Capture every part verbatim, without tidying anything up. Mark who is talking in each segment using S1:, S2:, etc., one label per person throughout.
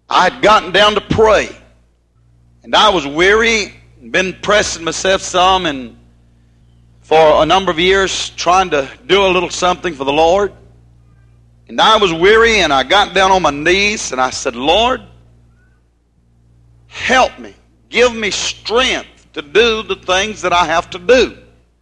S1: I had gotten down to pray. And I was weary, been pressing myself some, and for a number of years trying to do a little something for the Lord. And I was weary, and I got down on my knees, and I said, Lord, help me. Give me strength to do the things that I have to do.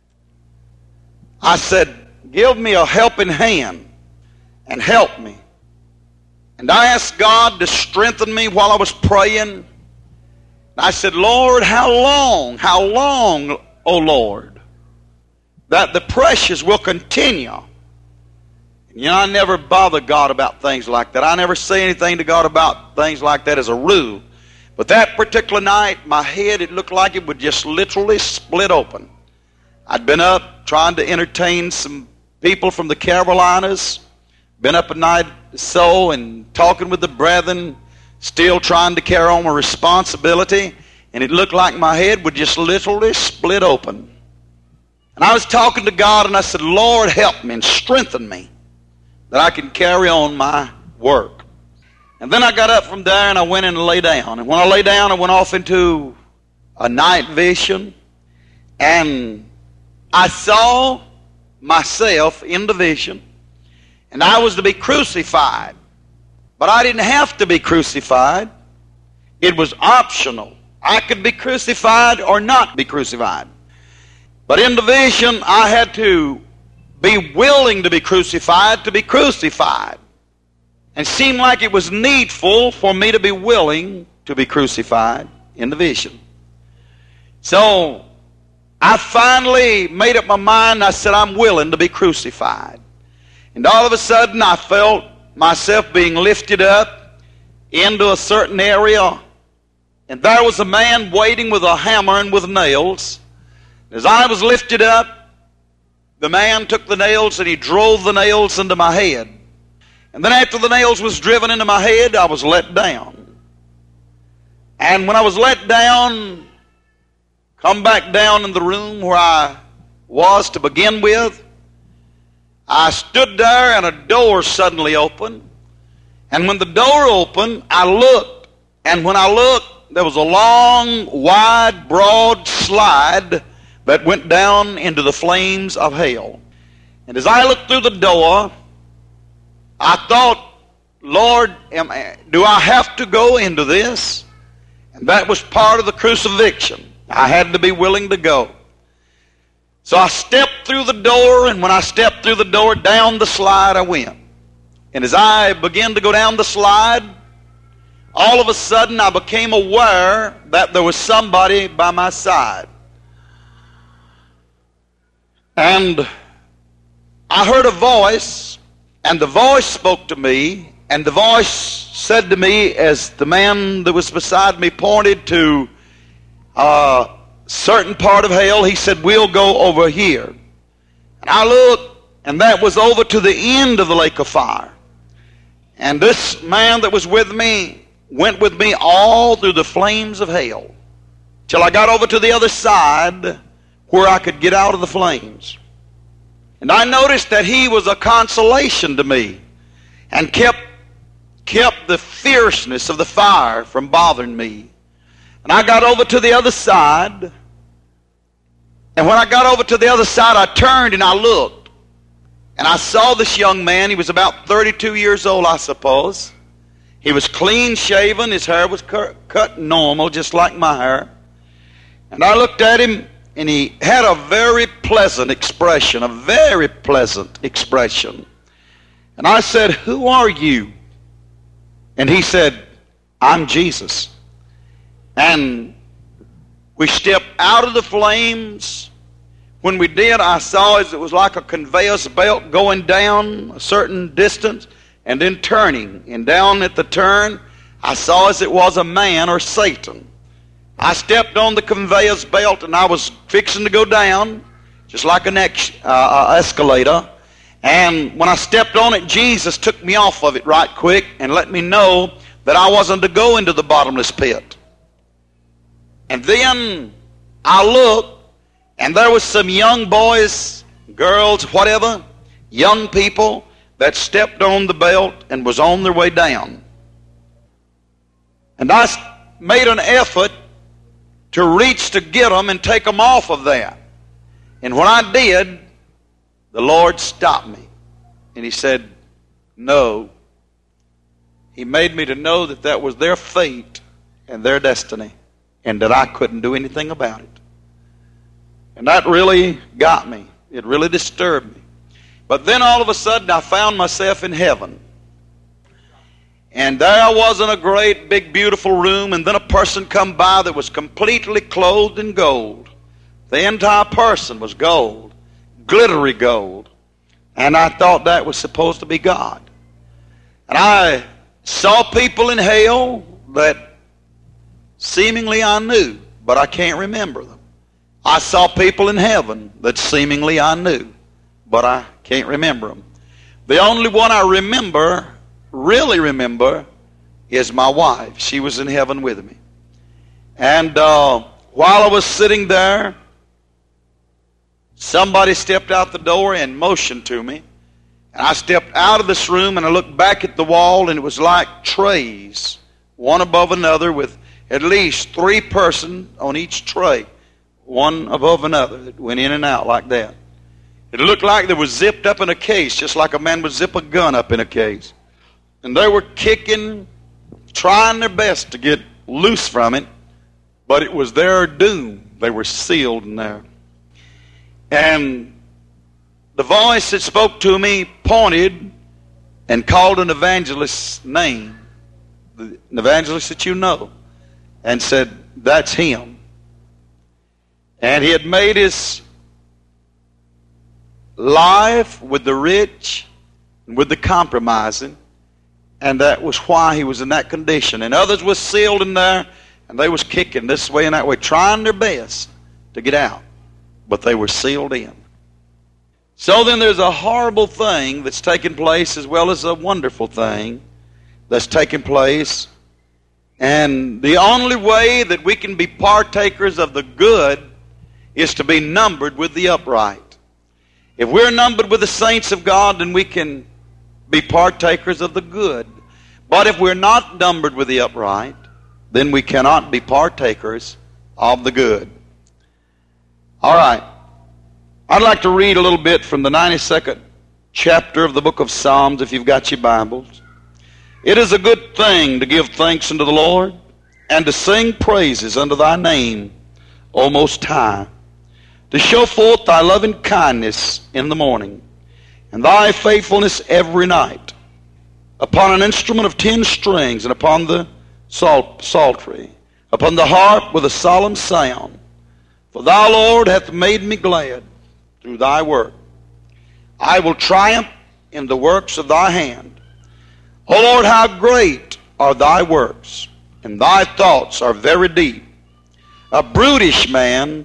S1: I said, give me a helping hand and help me. And I asked God to strengthen me while I was praying. I said, Lord, how long, how long, O Lord, that the pressures will continue? And you know, I never bother God about things like that. I never say anything to God about things like that as a rule. But that particular night, my head, it looked like it would just literally split open. I'd been up trying to entertain some people from the Carolinas, been up at night so and talking with the brethren, still trying to carry on my responsibility, and it looked like my head would just literally split open. And I was talking to God, and I said, Lord, help me and strengthen me that I can carry on my work. And then I got up from there, and I went in and lay down. And when I lay down, I went off into a night vision, and I saw myself in the vision, and I was to be crucified. But I didn't have to be crucified. It was optional. I could be crucified or not be crucified. But in the vision, I had to be willing to be crucified to be crucified. And it seemed like it was needful for me to be willing to be crucified in the vision. So I finally made up my mind. I said, I'm willing to be crucified. And all of a sudden, I felt myself being lifted up into a certain area, and there was a man waiting with a hammer and with nails. As I was lifted up, the man took the nails and he drove the nails into my head. And then after the nails was driven into my head, I was let down. And when I was let down, come back down in the room where I was to begin with, I stood there and a door suddenly opened. And when the door opened, I looked. And when I looked, there was a long, wide, broad slide that went down into the flames of hell. And as I looked through the door, I thought, Lord, am I, do I have to go into this? And that was part of the crucifixion. I had to be willing to go. So I stepped through the door, and when I stepped through the door, down the slide I went. And as I began to go down the slide, all of a sudden I became aware that there was somebody by my side. And I heard a voice, and the voice spoke to me, and the voice said to me, as the man that was beside me pointed to uh, certain part of hell, he said, we'll go over here. And I looked, and that was over to the end of the lake of fire. And this man that was with me went with me all through the flames of hell till I got over to the other side where I could get out of the flames. And I noticed that he was a consolation to me and kept, kept the fierceness of the fire from bothering me. And I got over to the other side. And when I got over to the other side, I turned and I looked. And I saw this young man. He was about thirty-two years old, I suppose. He was clean shaven. His hair was cut normal, just like my hair. And I looked at him, and he had a very pleasant expression, a very pleasant expression. And I said, who are you? And he said, I'm Jesus. And we stepped out of the flames. When we did, I saw as it was like a conveyor belt going down a certain distance and then turning. And down at the turn, I saw as it was a man or Satan. I stepped on the conveyor's belt, and I was fixing to go down, just like an ex, uh, escalator. And when I stepped on it, Jesus took me off of it right quick and let me know that I wasn't to go into the bottomless pit. And then I looked, and there was some young boys, girls, whatever, young people that stepped on the belt and was on their way down. And I made an effort to reach to get them and take them off of that. And when I did, the Lord stopped me. And He said, no. He made me to know that that was their fate and their destiny, and that I couldn't do anything about it. And that really got me. It really disturbed me. But then all of a sudden I found myself in heaven. And there I was in a great big beautiful room, and then a person come by that was completely clothed in gold. The entire person was gold, glittery gold. And I thought that was supposed to be God. And I saw people in hell that seemingly I knew, but I can't remember them. I saw people in heaven that seemingly I knew, but I can't remember them. The only one I remember, really remember, is my wife. She was in heaven with me. And uh, while I was sitting there, somebody stepped out the door and motioned to me. And I stepped out of this room and I looked back at the wall, and it was like trays, one above another, with at least three persons on each tray, one above another, that went in and out like that. It looked like they were zipped up in a case, just like a man would zip a gun up in a case. And they were kicking, trying their best to get loose from it, but it was their doom. They were sealed in there. And the voice that spoke to me pointed and called an evangelist's name, an evangelist that you know, and said, that's him. And he had made his life with the rich and with the compromising, and that was why he was in that condition. And others were sealed in there, and they was kicking this way and that way, trying their best to get out, but they were sealed in. So then there's a horrible thing that's taking place, as well as a wonderful thing that's taking place. And the only way that we can be partakers of the good is to be numbered with the upright. If we're numbered with the saints of God, then we can be partakers of the good. But if we're not numbered with the upright, then we cannot be partakers of the good. All right. I'd like to read a little bit from the ninety-second chapter of the book of Psalms, if you've got your Bibles. It is a good thing to give thanks unto the Lord, and to sing praises unto thy name, O Most High, to show forth thy loving kindness in the morning, and thy faithfulness every night, upon an instrument of ten strings, and upon the psal- psaltery, upon the harp with a solemn sound. For thou, Lord, hath made me glad through thy work. I will triumph in the works of thy hand. O Lord, how great are thy works, and thy thoughts are very deep. A brutish man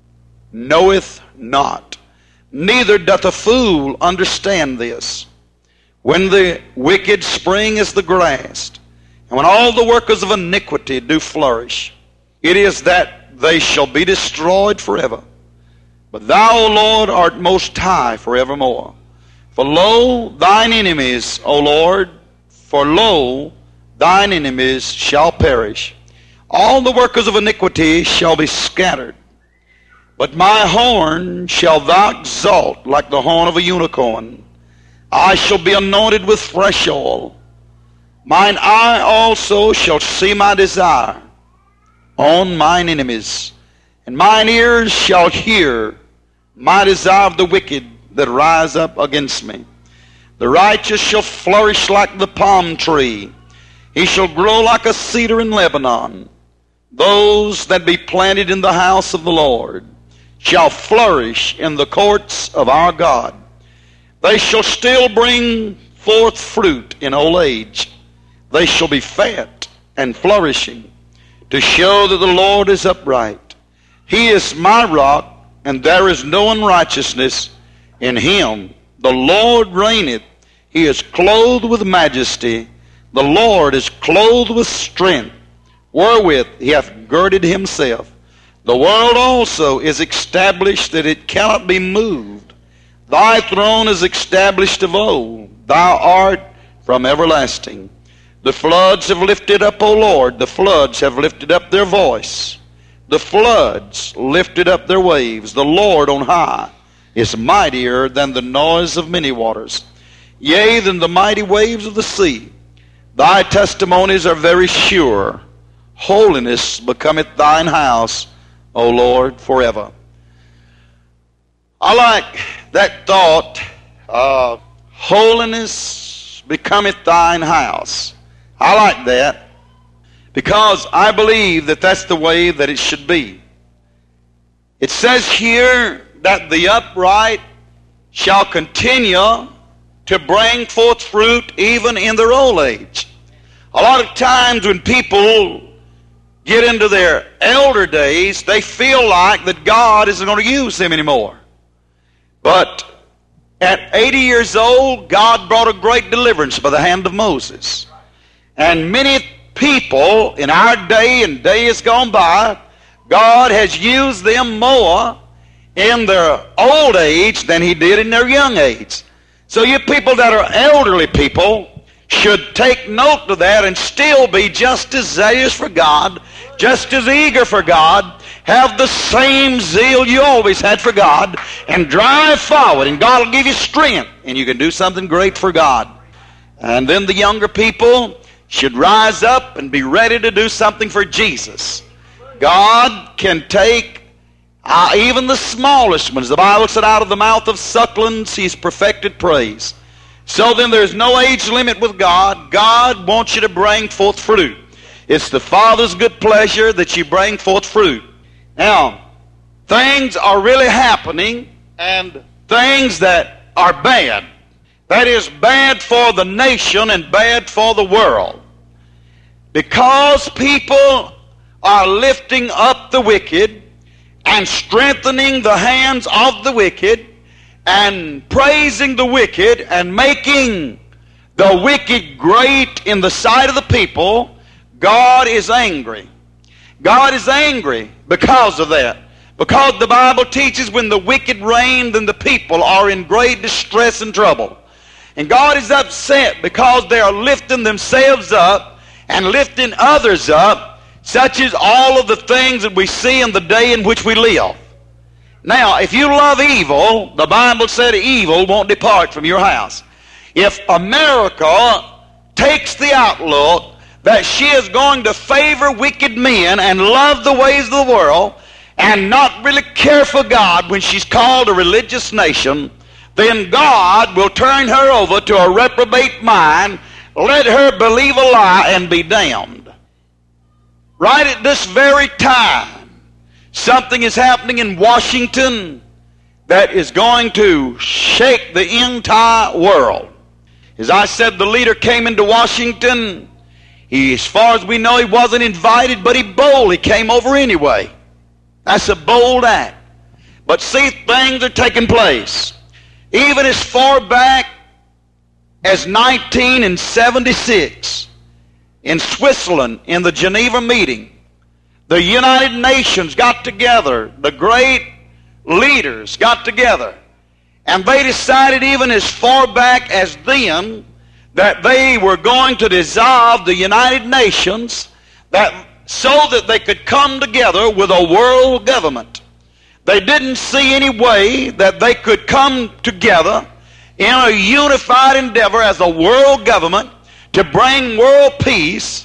S1: knoweth not, neither doth a fool understand this. When the wicked spring as the grass, and when all the workers of iniquity do flourish, it is that they shall be destroyed forever. But thou, O Lord, art most high forevermore. For lo, thine enemies, O Lord, for lo, thine enemies shall perish. All the workers of iniquity shall be scattered. But my horn shall thou exalt like the horn of a unicorn. I shall be anointed with fresh oil. Mine eye also shall see my desire on mine enemies, and mine ears shall hear my desire of the wicked that rise up against me. The righteous shall flourish like the palm tree. He shall grow like a cedar in Lebanon. Those that be planted in the house of the Lord shall flourish in the courts of our God. They shall still bring forth fruit in old age. They shall be fat and flourishing, to show that the Lord is upright. He is my rock, and there is no unrighteousness in him. The Lord reigneth. He is clothed with majesty. The Lord is clothed with strength, wherewith he hath girded himself. The world also is established that it cannot be moved. Thy throne is established of old. Thou art from everlasting. The floods have lifted up, O Lord, the floods have lifted up their voice. The floods lifted up their waves. The Lord on high is mightier than the noise of many waters, yea, than the mighty waves of the sea. Thy testimonies are very sure. Holiness becometh thine house, O Lord, forever. I like that thought, uh, holiness becometh thine house. I like that because I believe that that's the way that it should be. It says here that the upright shall continue to bring forth fruit even in their old age. A lot of times when people get into their elder days, they feel like that God isn't going to use them anymore. But at eighty years old, God brought a great deliverance by the hand of Moses. And many people in our day and days gone by, God has used them more in their old age than he did in their young age. So you people that are elderly people should take note of that and still be just as zealous for God, just as eager for God, have the same zeal you always had for God, and drive forward, and God will give you strength, and you can do something great for God. And then the younger people should rise up and be ready to do something for Jesus. God can take uh, even the smallest ones. The Bible said, out of the mouth of sucklings he's perfected praise. So then there's no age limit with God. God wants you to bring forth fruit. It's the Father's good pleasure that you bring forth fruit. Now, things are really happening, and things that are bad. That is bad for the nation and bad for the world. Because people are lifting up the wicked and strengthening the hands of the wicked and praising the wicked and making the wicked great in the sight of the people, God is angry. God is angry because of that. Because the Bible teaches when the wicked reign, then the people are in great distress and trouble. And God is upset because they are lifting themselves up and lifting others up, such as all of the things that we see in the day in which we live. Now, if you love evil, the Bible said evil won't depart from your house. If America takes the outlook that she is going to favor wicked men and love the ways of the world and not really care for God when she's called a religious nation, then God will turn her over to a reprobate mind, let her believe a lie and be damned. Right at this very time, something is happening in Washington that is going to shake the entire world. As I said, the leader came into Washington. He, as far as we know, he wasn't invited, but he boldly came over anyway. That's a bold act. But see, things are taking place. Even as far back as nineteen seventy-six, in Switzerland, in the Geneva meeting, the United Nations got together, the great leaders got together, and they decided even as far back as then that they were going to dissolve the United Nations that so that they could come together with a world government. They didn't see any way that they could come together in a unified endeavor as a world government to bring world peace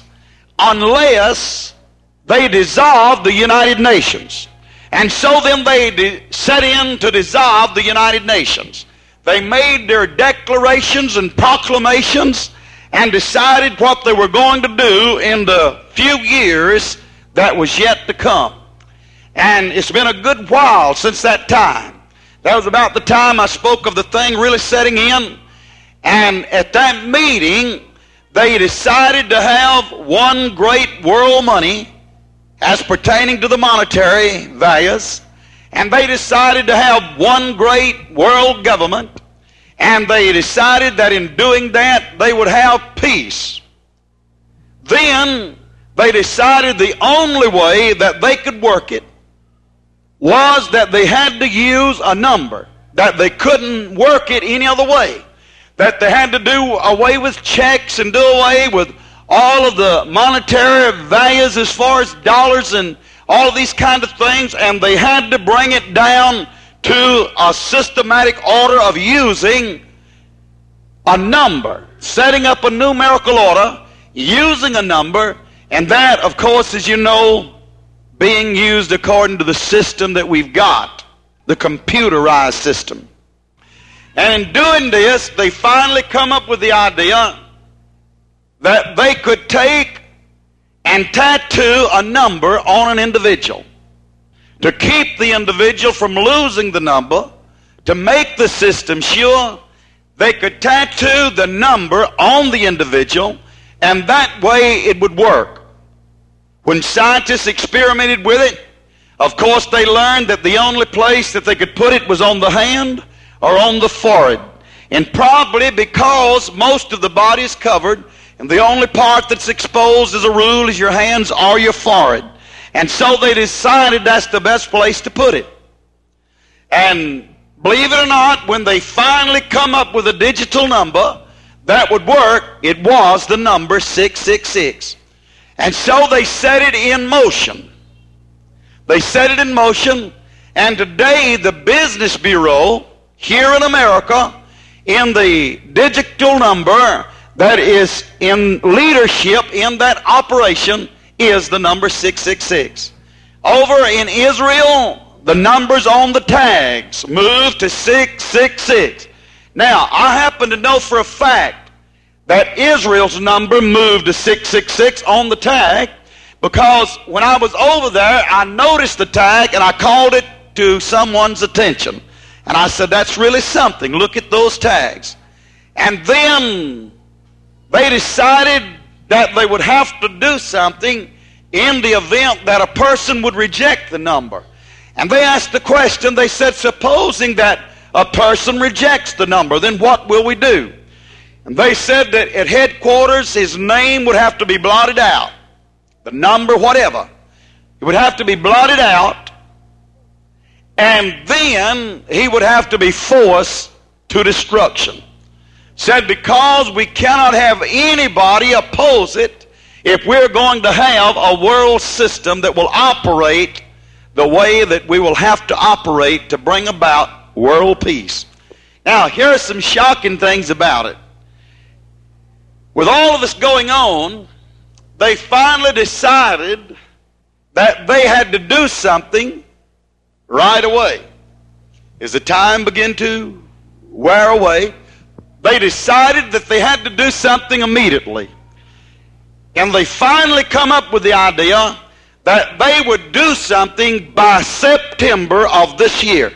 S1: unless they dissolved the United Nations. And so then they de- set in to dissolve the United Nations. They made their declarations and proclamations and decided what they were going to do in the few years that was yet to come. And it's been a good while since that time. That was about the time I spoke of the thing really setting in. And at that meeting, they decided to have one great world money as pertaining to the monetary values. And they decided to have one great world government. And they decided that in doing that, they would have peace. Then they decided the only way that they could work it was that they had to use a number, that they couldn't work it any other way, that they had to do away with checks and do away with all of the monetary values as far as dollars and all of these kind of things, and they had to bring it down to a systematic order of using a number, setting up a numerical order, using a number, and that, of course, as you know, being used according to the system that we've got, the computerized system. And in doing this, they finally come up with the idea that they could take and tattoo a number on an individual to keep the individual from losing the number, to make the system sure. They could tattoo the number on the individual, and that way it would work. When scientists experimented with it, of course they learned that the only place that they could put it was on the hand or on the forehead. And probably because most of the body is covered, and the only part that's exposed as a rule is your hands or your forehead. And so they decided that's the best place to put it. And believe it or not, when they finally come up with a digital number that would work, it was the number six six six. And so they set it in motion. They set it in motion, and today the Business Bureau here in America, in the digital number that is in leadership in that operation, is the number six six six. Over in Israel, the numbers on the tags moved to six six six. Now, I happen to know for a fact that Israel's number moved to six six six on the tag, because when I was over there, I noticed the tag and I called it to someone's attention. And I said, that's really something. Look at those tags. And then they decided that they would have to do something in the event that a person would reject the number. And they asked the question, they said, supposing that a person rejects the number, then what will we do? And they said that at headquarters, his name would have to be blotted out. The number, whatever. It would have to be blotted out. And then he would have to be forced to destruction. Said because we cannot have anybody oppose it if we're going to have a world system that will operate the way that we will have to operate to bring about world peace. Now, here are some shocking things about it. With all of this going on, they finally decided that they had to do something right away. As the time began to wear away, they decided that they had to do something immediately. And they finally come up with the idea that they would do something by September of this year.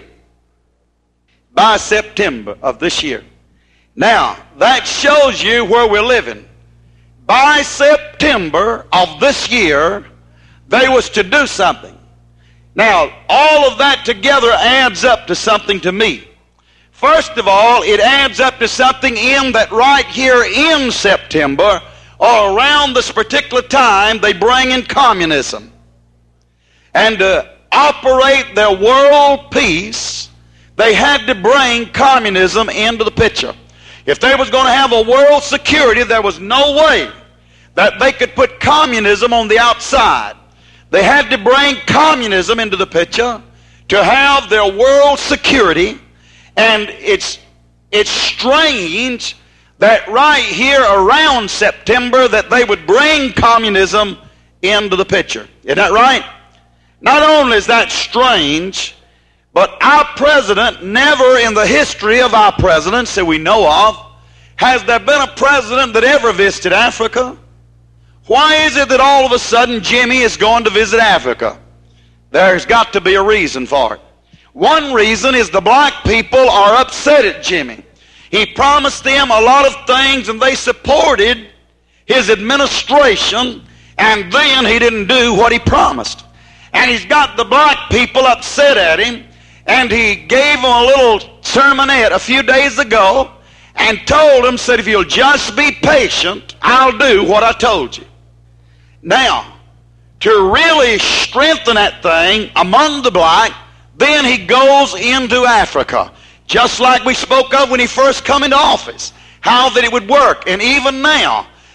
S1: By September of this year. Now, that shows you where we're living. By September of this year, they was to do something. Now, all of that together adds up to something to me. First of all, it adds up to something in that right here in September, or around this particular time, they bring in communism. And to operate their world peace, they had to bring communism into the picture. If they was going to have a world security, there was no way that they could put communism on the outside. They had to bring communism into the picture to have their world security. And it's, it's strange that right here around September that they would bring communism into the picture. Isn't that right? Not only is that strange, but our president, never in the history of our presidents that we know of, has there been a president that ever visited Africa? Why is it that all of a sudden Jimmy is going to visit Africa? There's got to be a reason for it. One reason is the black people are upset at Jimmy. He promised them a lot of things and they supported his administration, and then he didn't do what he promised. And he's got the black people upset at him, and he gave them a little sermonette a few days ago and told them, said, if you'll just be patient, I'll do what I told you. Now, to really strengthen that thing among the black, then he goes into Africa, just like we spoke of when he first come into office, how that it would work. And even now,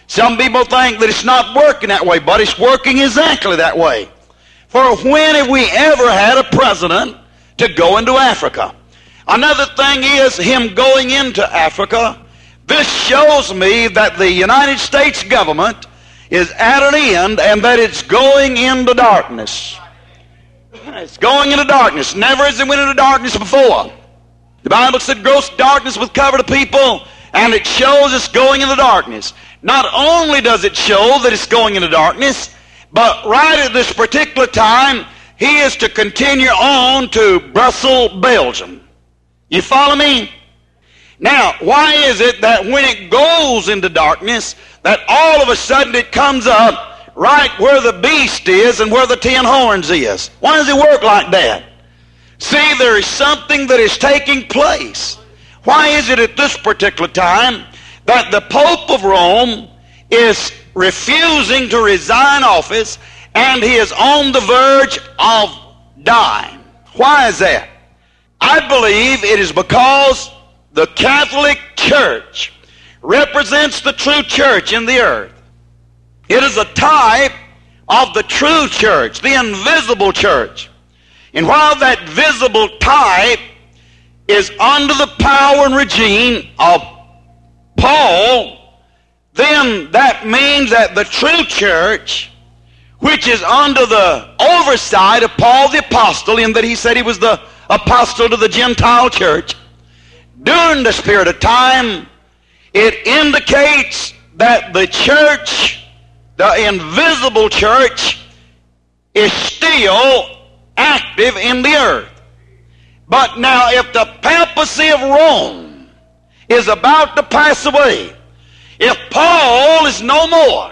S1: Some people think that it's not working that way, but it's working exactly that way. For when have we ever had a president to go into Africa? Another thing is him going into Africa. This shows me that the United States government is at an end and that it's going into darkness. It's going into darkness. Never has it went into darkness before. The Bible said gross darkness would cover the people, and it shows it's going into darkness. Not only does it show that it's going into darkness, but right at this particular time, he is to continue on to Brussels, Belgium. You follow me? Now, why is it that when it goes into darkness, that all of a sudden it comes up right where the beast is and where the ten horns is? Why does it work like that? See, there is something that is taking place. Why is it at this particular time that the Pope of Rome is refusing to resign office and he is on the verge of dying? Why is that? I believe it is because the Catholic Church represents the true church in the earth. It is a type of the true church, the invisible church. And while that visible type is under the power and regime of Paul, then that means that the true church, which is under the oversight of Paul the Apostle, in that he said he was the apostle to the Gentile church, during this period of time, it indicates that the church, the invisible church, is still active in the earth. But now if the papacy of Rome is about to pass away, if Paul is no more,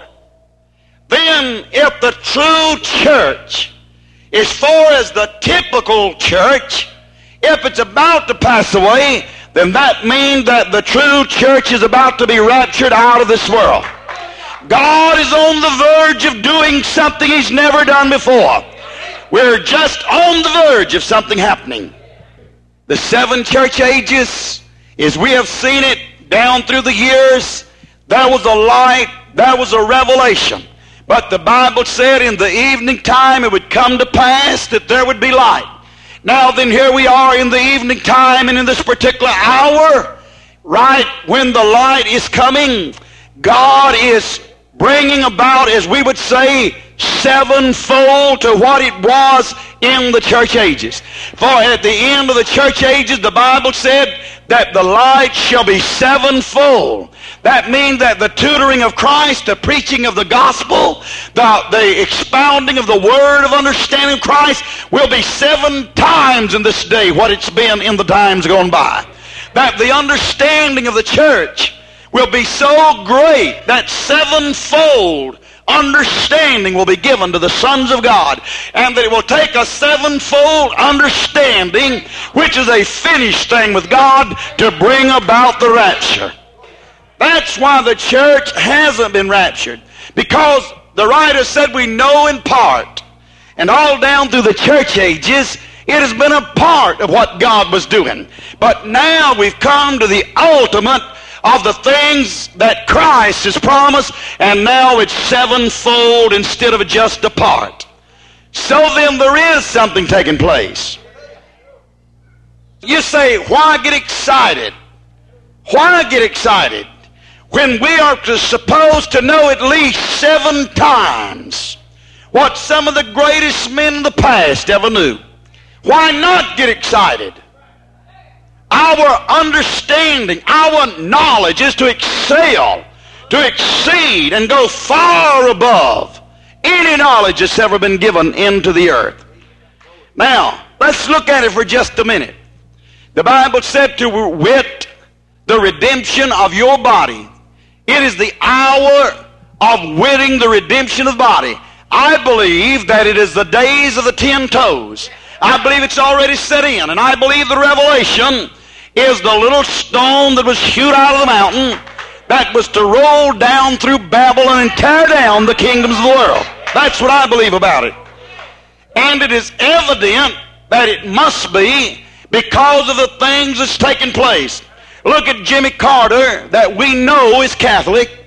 S1: then if the true church, as far as the typical church, if it's about to pass away, then that means that the true church is about to be raptured out of this world. God is on the verge of doing something he's never done before. We're just on the verge of something happening. The seven church ages, as we have seen it down through the years, there was a light, there was a revelation. But the Bible said in the evening time it would come to pass that there would be light. Now then, here we are in the evening time, and in this particular hour, right when the light is coming, God is bringing about, as we would say, sevenfold to what it was in the church ages. For at the end of the church ages, the Bible said that the light shall be sevenfold. That means that the tutoring of Christ, the preaching of the gospel, the, the expounding of the word of understanding of Christ will be seven times in this day what it's been in the times gone by. That the understanding of the church will be so great that sevenfold understanding will be given to the sons of God, and that it will take a sevenfold understanding, which is a finished thing with God, to bring about the rapture. That's why the church hasn't been raptured, because the writer said we know in part, and all down through the church ages it has been a part of what God was doing. But now we've come to the ultimate of the things that Christ has promised, and now it's sevenfold instead of just a part. So then there is something taking place. You say, why get excited? Why get excited when we are to, supposed to know at least seven times what some of the greatest men in the past ever knew? Why not get excited? Our understanding, our knowledge is to excel, to exceed, and go far above any knowledge that's ever been given into the earth. Now, let's look at it for just a minute. The Bible said to wit the redemption of your body. It is the hour of witting the redemption of the body. I believe that it is the days of the ten toes. I believe it's already set in, and I believe the revelation is the little stone that was hewed out of the mountain that was to roll down through Babylon and tear down the kingdoms of the world. That's what I believe about it. And it is evident that it must be because of the things that's taken place. Look at Jimmy Carter, that we know is Catholic,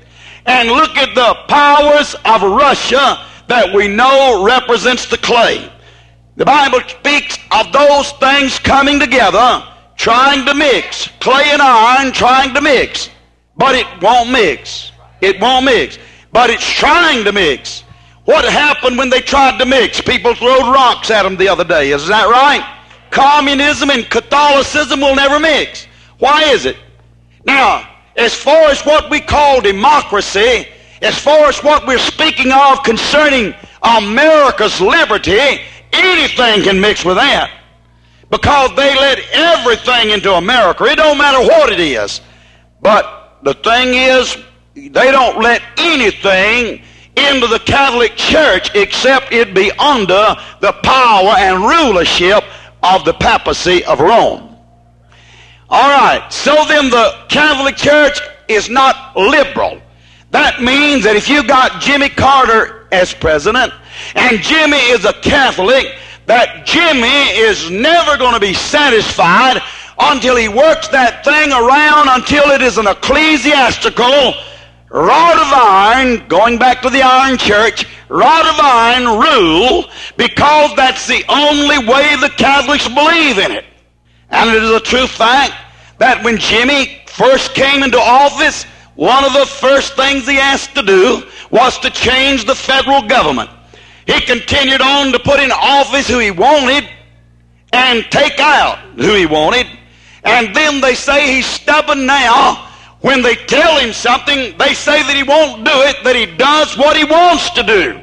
S1: and look at the powers of Russia that we know represents the clay. The Bible speaks of those things coming together, trying to mix. Clay and iron trying to mix. But it won't mix. It won't mix. But it's trying to mix. What happened when they tried to mix? People throwed rocks at them the other day. Is that right? Communism and Catholicism will never mix. Why is it? Now, as far as what we call democracy, as far as what we're speaking of concerning America's liberty, anything can mix with that. Because they let everything into America. It don't matter what it is. But the thing is, they don't let anything into the Catholic Church except it be under the power and rulership of the papacy of Rome. All right, so then the Catholic Church is not liberal. That means that if you got Jimmy Carter as president, and Jimmy is a Catholic, that Jimmy is never going to be satisfied until he works that thing around until it is an ecclesiastical rod of iron, going back to the Iron Church, rod of iron rule, because that's the only way the Catholics believe in it. And it is a true fact that when Jimmy first came into office, one of the first things he asked to do was to change the federal government. He continued on to put in office who he wanted and take out who he wanted. And then they say he's stubborn now. When they tell him something, they say that he won't do it, that he does what he wants to do.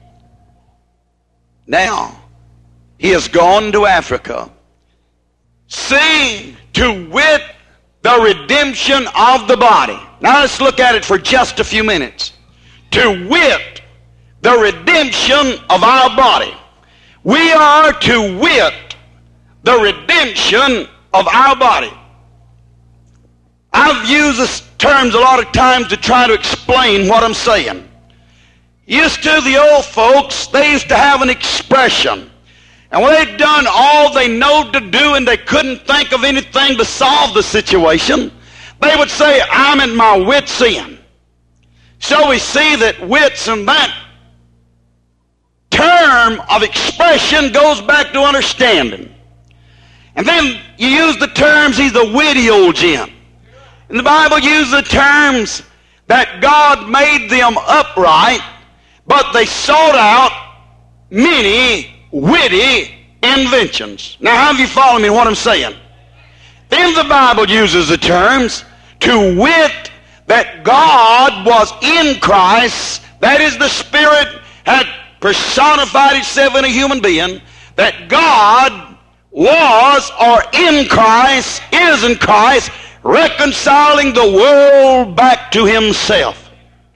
S1: Now, he has gone to Africa. See, to wit, the redemption of the body. Now let's look at it for just a few minutes. To wit, the redemption of our body. We are to wit the redemption of our body. I've used these terms a lot of times to try to explain what I'm saying. Used to, the old folks, they used to have an expression. And when they'd done all they knowed to do and they couldn't think of anything to solve the situation, they would say, I'm at my wit's end. So we see that wits and that term of expression goes back to understanding. And then you use the terms, he's a witty old gent. And the Bible uses the terms that God made them upright, but they sought out many witty inventions. Now, how do you follow me in what I'm saying? Then the Bible uses the terms to wit that God was in Christ, that is, the Spirit had personified itself in a human being, that God was or in Christ, is in Christ, reconciling the world back to himself.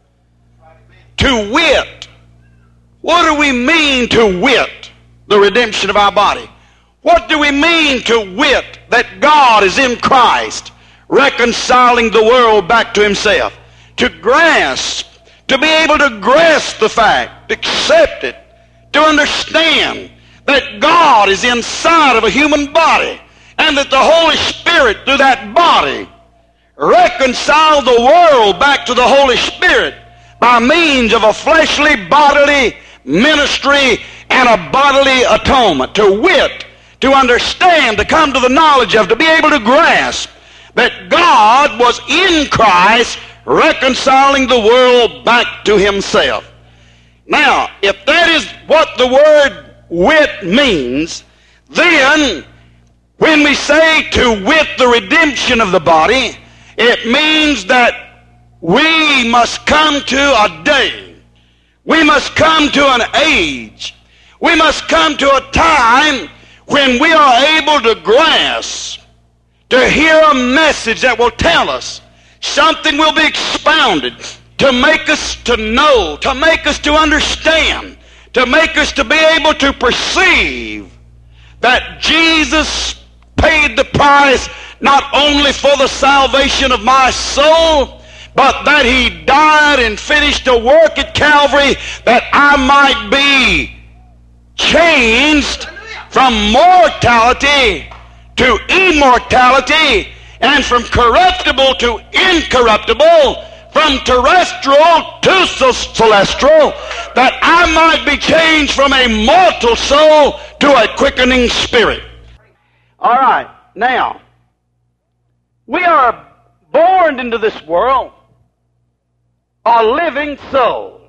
S1: To wit. What do we mean to wit the redemption of our body? What do we mean to wit that God is in Christ, reconciling the world back to himself? To grasp, to be able to grasp the fact, accept it, to understand that God is inside of a human body, and that the Holy Spirit, through that body, reconciled the world back to the Holy Spirit by means of a fleshly, bodily ministry and a bodily atonement. To wit, to understand, to come to the knowledge of, to be able to grasp that God was in Christ, reconciling the world back to himself. Now, if that is what the word wit means, then when we say to wit the redemption of the body, it means that we must come to a day, we must come to an age, we must come to a time when we are able to grasp, to hear a message that will tell us, something will be expounded to make us to know, to make us to understand, to make us to be able to perceive that Jesus paid the price not only for the salvation of my soul, but that he died and finished a work at Calvary that I might be changed from mortality to immortality, and from corruptible to incorruptible, from terrestrial to celestial, that I might be changed from a mortal soul to a quickening spirit. All right, now, we are born into this world a living soul.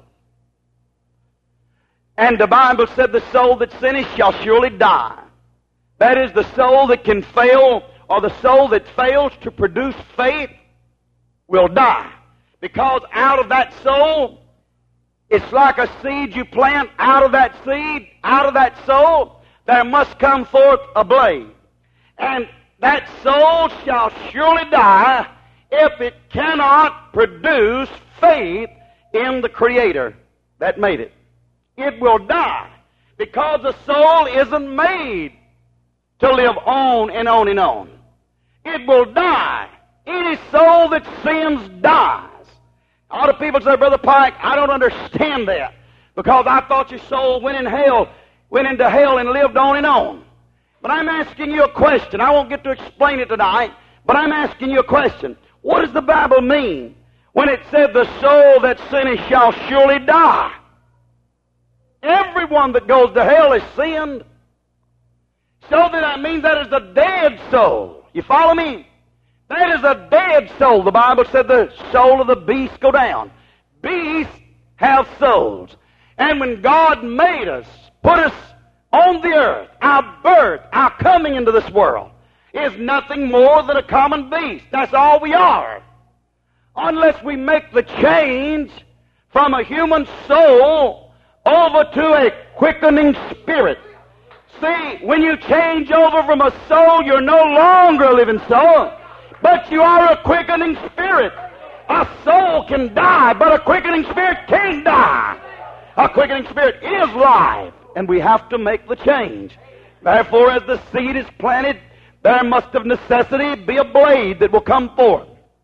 S1: And the Bible said the soul that sinneth shall surely die. That is, the soul that can fail, or the soul that fails to produce faith will die. Because out of that soul, it's like a seed you plant. Out of that seed, out of that soul, there must come forth a blade. And that soul shall surely die if it cannot produce faith in the Creator that made it. It will die because the soul isn't made to live on and on and on. It will die. Any soul that sins dies. A lot of people say, Brother Pike, I don't understand that because I thought your soul went in hell, went into hell and lived on and on. But I'm asking you a question. I won't get to explain it tonight, but I'm asking you a question. What does the Bible mean when it said the soul that sinneth shall surely die? Everyone that goes to hell is sinned. So that, that means that is a dead soul. You follow me? That is a dead soul. The Bible said the soul of the beast go down. Beasts have souls. And when God made us, put us on the earth, our birth, our coming into this world, is nothing more than a common beast. That's all we are. Unless we make the change from a human soul over to a quickening spirit. See, when you change over from a soul, you're no longer a living soul, but you are a quickening spirit. A soul can die, but a quickening spirit can't die. A quickening spirit is life, and we have to make the change. Therefore, as the seed is planted, there must of necessity be a blade that will come forth.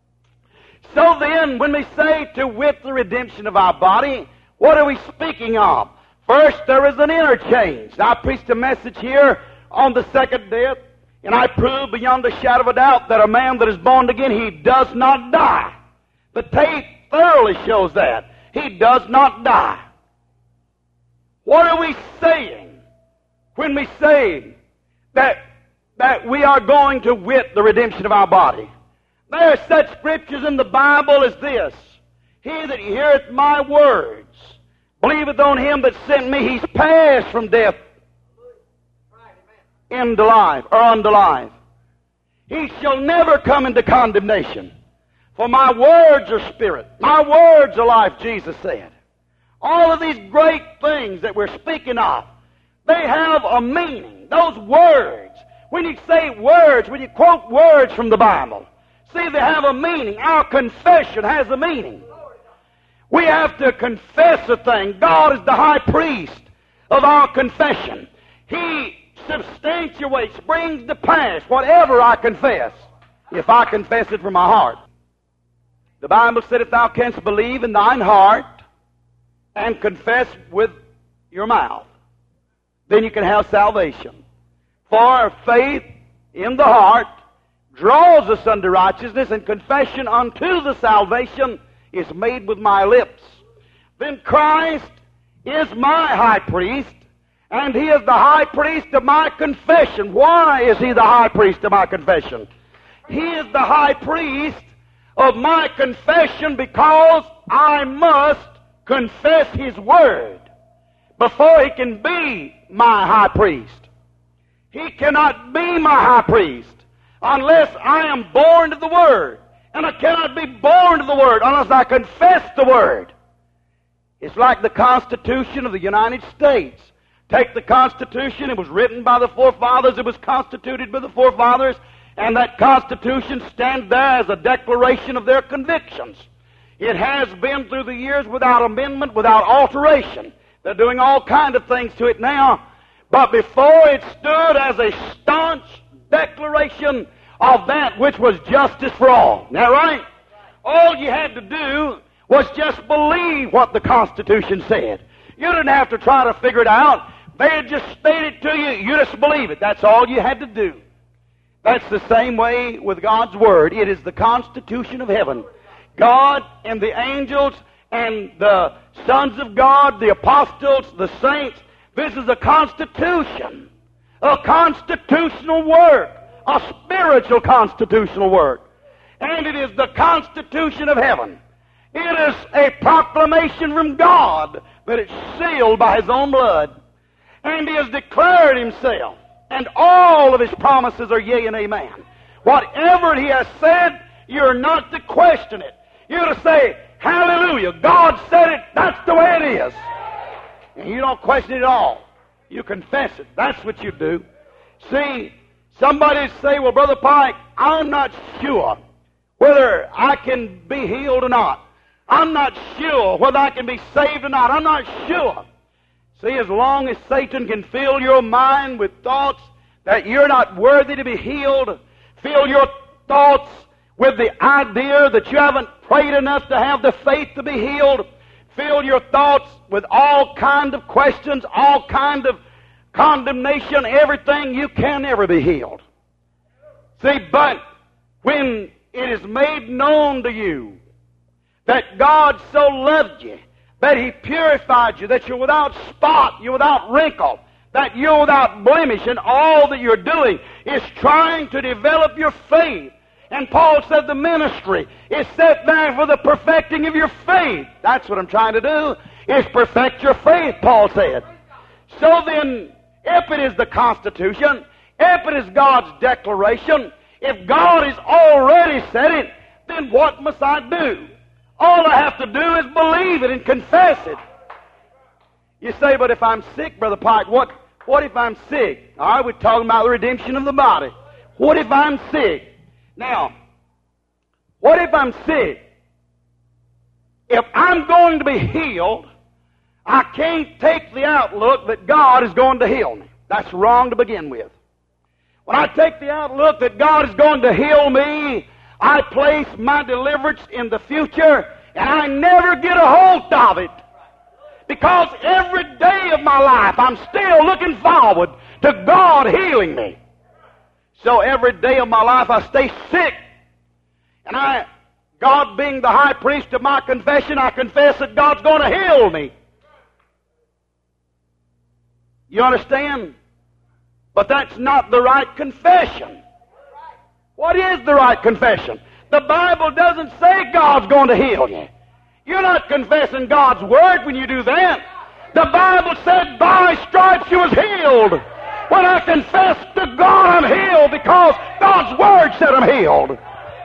S1: So then, when we say to wit the redemption of our body, what are we speaking of? First, there is an interchange. Now, I preached a message here on the second death, and I proved beyond a shadow of a doubt that a man that is born again, he does not die. The tape thoroughly shows that. He does not die. What are we saying when we say that, that we are going to wit the redemption of our body? There are such scriptures in the Bible as this. He that heareth my words, believeth on him that sent me, he's passed from death into life, or unto life. He shall never come into condemnation. For my words are spirit, my words are life, Jesus said. All of these great things that we're speaking of, they have a meaning. Those words, when you say words, when you quote words from the Bible, see, they have a meaning. Our confession has a meaning. We have to confess a thing. God is the high priest of our confession. He substantiates, brings to pass whatever I confess, if I confess it from my heart. The Bible said, if thou canst believe in thine heart and confess with your mouth, then you can have salvation. For faith in the heart draws us unto righteousness, and confession unto the salvation is made with my lips. Then Christ is my high priest, and he is the high priest of my confession. Why is he the high priest of my confession? He is the high priest of my confession because I must confess his word before he can be my high priest. He cannot be my high priest unless I am born to the word. And I cannot be born to the Word unless I confess the Word. It's like the Constitution of the United States. Take the Constitution, it was written by the forefathers, it was constituted by the forefathers, and that Constitution stands there as a declaration of their convictions. It has been through the years without amendment, without alteration. They're doing all kinds of things to it now. But before it stood as a staunch declaration of that which was justice for all. Isn't that right? All you had to do was just believe what the Constitution said. You didn't have to try to figure it out. They had just stated to you, you just believe it. That's all you had to do. That's the same way with God's Word. It is the Constitution of heaven. God and the angels and the sons of God, the apostles, the saints. This is a constitution, a constitutional work, a spiritual constitutional work. And it is the constitution of heaven. It is a proclamation from God that it's sealed by His own blood. And He has declared Himself. And all of His promises are yea and amen. Whatever He has said, you're not to question it. You're to say, hallelujah, God said it, that's the way it is. And you don't question it at all. You confess it. That's what you do. See, somebody say, well, Brother Pike, I'm not sure whether I can be healed or not. I'm not sure whether I can be saved or not. I'm not sure. See, as long as Satan can fill your mind with thoughts that you're not worthy to be healed, fill your thoughts with the idea that you haven't prayed enough to have the faith to be healed, fill your thoughts with all kind of questions, all kind of condemnation, everything, you can never be healed. See, but when it is made known to you that God so loved you, that He purified you, that you're without spot, you're without wrinkle, that you're without blemish, and all that you're doing is trying to develop your faith. And Paul said the ministry is set there for the perfecting of your faith. That's what I'm trying to do, is perfect your faith, Paul said. So then, if it is the Constitution, if it is God's declaration, if God has already said it, then what must I do? All I have to do is believe it and confess it. You say, but if I'm sick, Brother Pike, what, what if I'm sick? All right, we're talking about the redemption of the body. What if I'm sick? Now, what if I'm sick? If I'm going to be healed, I can't take the outlook that God is going to heal me. That's wrong to begin with. When I take the outlook that God is going to heal me, I place my deliverance in the future, and I never get a hold of it. Because every day of my life, I'm still looking forward to God healing me. So every day of my life, I stay sick. And I, God being the high priest of my confession, I confess that God's going to heal me. You understand? But that's not the right confession. What is the right confession? The Bible doesn't say God's going to heal you. You're not confessing God's word when you do that. The Bible said, by stripes you was healed. When I confess to God, I'm healed because God's word said I'm healed.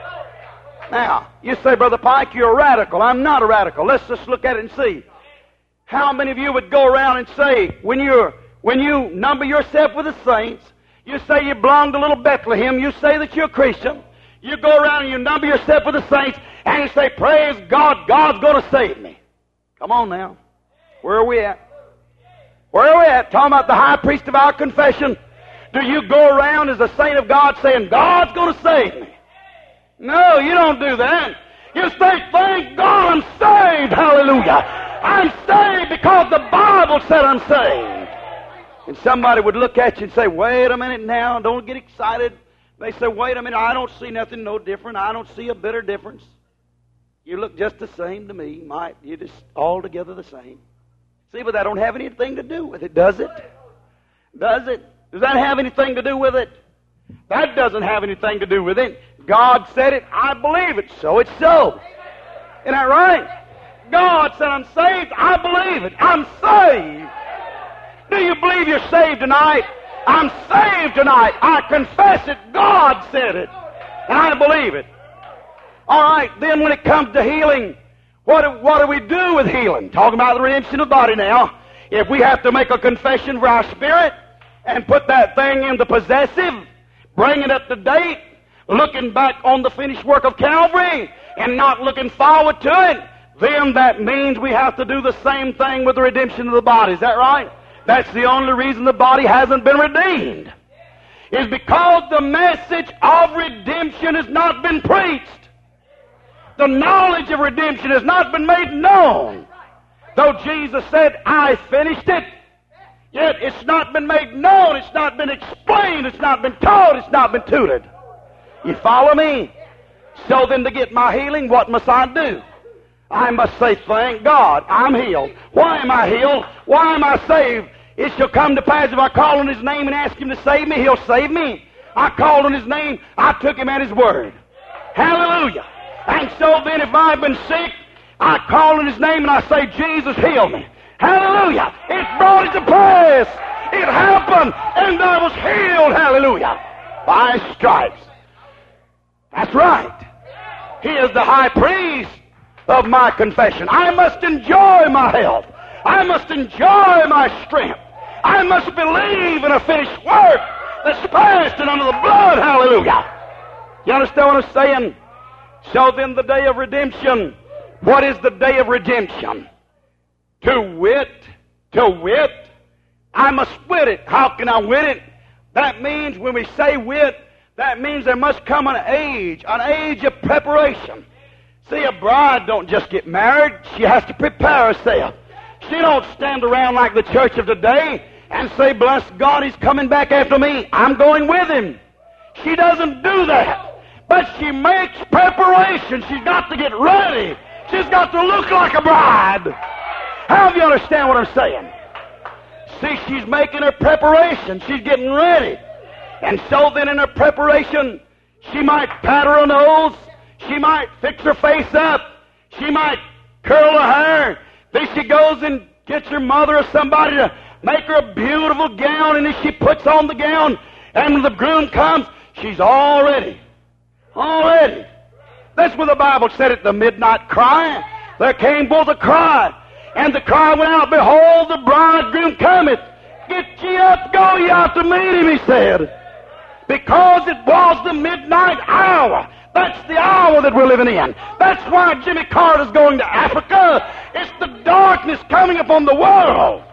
S1: Now, you say, Brother Pike, you're a radical. I'm not a radical. Let's just look at it and see. How many of you would go around and say, when you're when you number yourself with the saints, you say you belong to little Bethlehem, you say that you're a Christian, you go around and you number yourself with the saints, and you say, praise God, God's going to save me. Come on now. Where are we at? Where are we at? Talking about the high priest of our confession. Do you go around as a saint of God saying, God's going to save me? No, you don't do that. You say, thank God I'm saved. Hallelujah. I'm saved because the Bible said I'm saved. And somebody would look at you and say, wait a minute now, don't get excited. They say, wait a minute, I don't see nothing no different. I don't see a bit of difference. You look just the same to me. Might you're just altogether the same. See, but that don't have anything to do with it, does it? Does it? Does that have anything to do with it? That doesn't have anything to do with it. God said it, I believe it, so it's so. Isn't that right? God said I'm saved, I believe it. I'm saved. Do you believe you're saved tonight? I'm saved tonight. I confess it. God said it. And I believe it. All right, then when it comes to healing, what do, what do we do with healing? Talking about the redemption of the body now. If we have to make a confession for our spirit and put that thing into possessive, bring it up to date, looking back on the finished work of Calvary and not looking forward to it, then that means we have to do the same thing with the redemption of the body. Is that right? That's the only reason the body hasn't been redeemed, is because the message of redemption has not been preached. The knowledge of redemption has not been made known. Though Jesus said, I finished it, yet it's not been made known, it's not been explained, it's not been taught, it's not been tutored. You follow me? So then to get my healing, what must I do? I must say, thank God, I'm healed. Why am I healed? Why am I saved? It shall come to pass if I call on His name and ask Him to save me, He'll save me. I called on His name, I took Him at His word. Hallelujah. And so then if I've been sick, I call on His name and I say, Jesus, heal me. Hallelujah. It brought it to pass. It happened, and I was healed. Hallelujah. By His stripes. That's right. He is the high priest of my confession. I must enjoy my health. I must enjoy my strength. I must believe in a finished work that's passed and under the blood. Hallelujah. You understand what I'm saying? So then the day of redemption. What is the day of redemption? To wit, to wit, I must wit it. How can I wit it? That means when we say wit, that means there must come an age, an age of preparation. See, a bride don't just get married. She has to prepare herself. She don't stand around like the church of today and say, bless God, He's coming back after me. I'm going with Him. She doesn't do that. But she makes preparation. She's got to get ready. She's got to look like a bride. How do you understand what I'm saying? See, she's making her preparation. She's getting ready. And so then in her preparation, she might pat her nose. She might fix her face up. She might curl her hair. Then she goes and gets her mother or somebody to make her a beautiful gown. And then she puts on the gown. And when the groom comes, she's all ready. All ready. That's what the Bible said at the midnight cry. There came forth a cry. And the cry went out, behold, the bridegroom cometh. Get ye up, go ye out to meet him, he said. Because it was the midnight hour. That's the hour that we're living in. That's why Jimmy Carter's going to Africa. It's the darkness coming upon the world.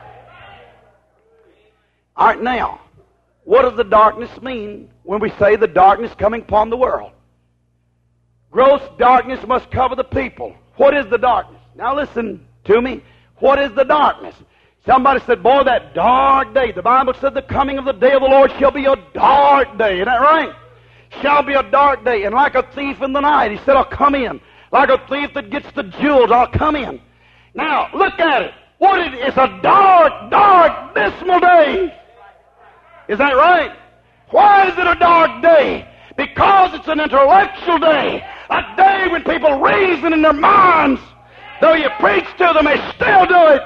S1: All right, now, what does the darkness mean when we say the darkness coming upon the world? Gross darkness must cover the people. What is the darkness? Now listen to me. What is the darkness? Somebody said, boy, that dark day. The Bible said the coming of the day of the Lord shall be a dark day. Isn't that right? Shall be a dark day. And like a thief in the night, He said, I'll come in. Like a thief that gets the jewels, I'll come in. Now, look at it. What is it? It's a dark, dark, dismal day. Is that right? Why is it a dark day? Because it's an intellectual day. A day when people reason in their minds. Though you preach to them, they still do it.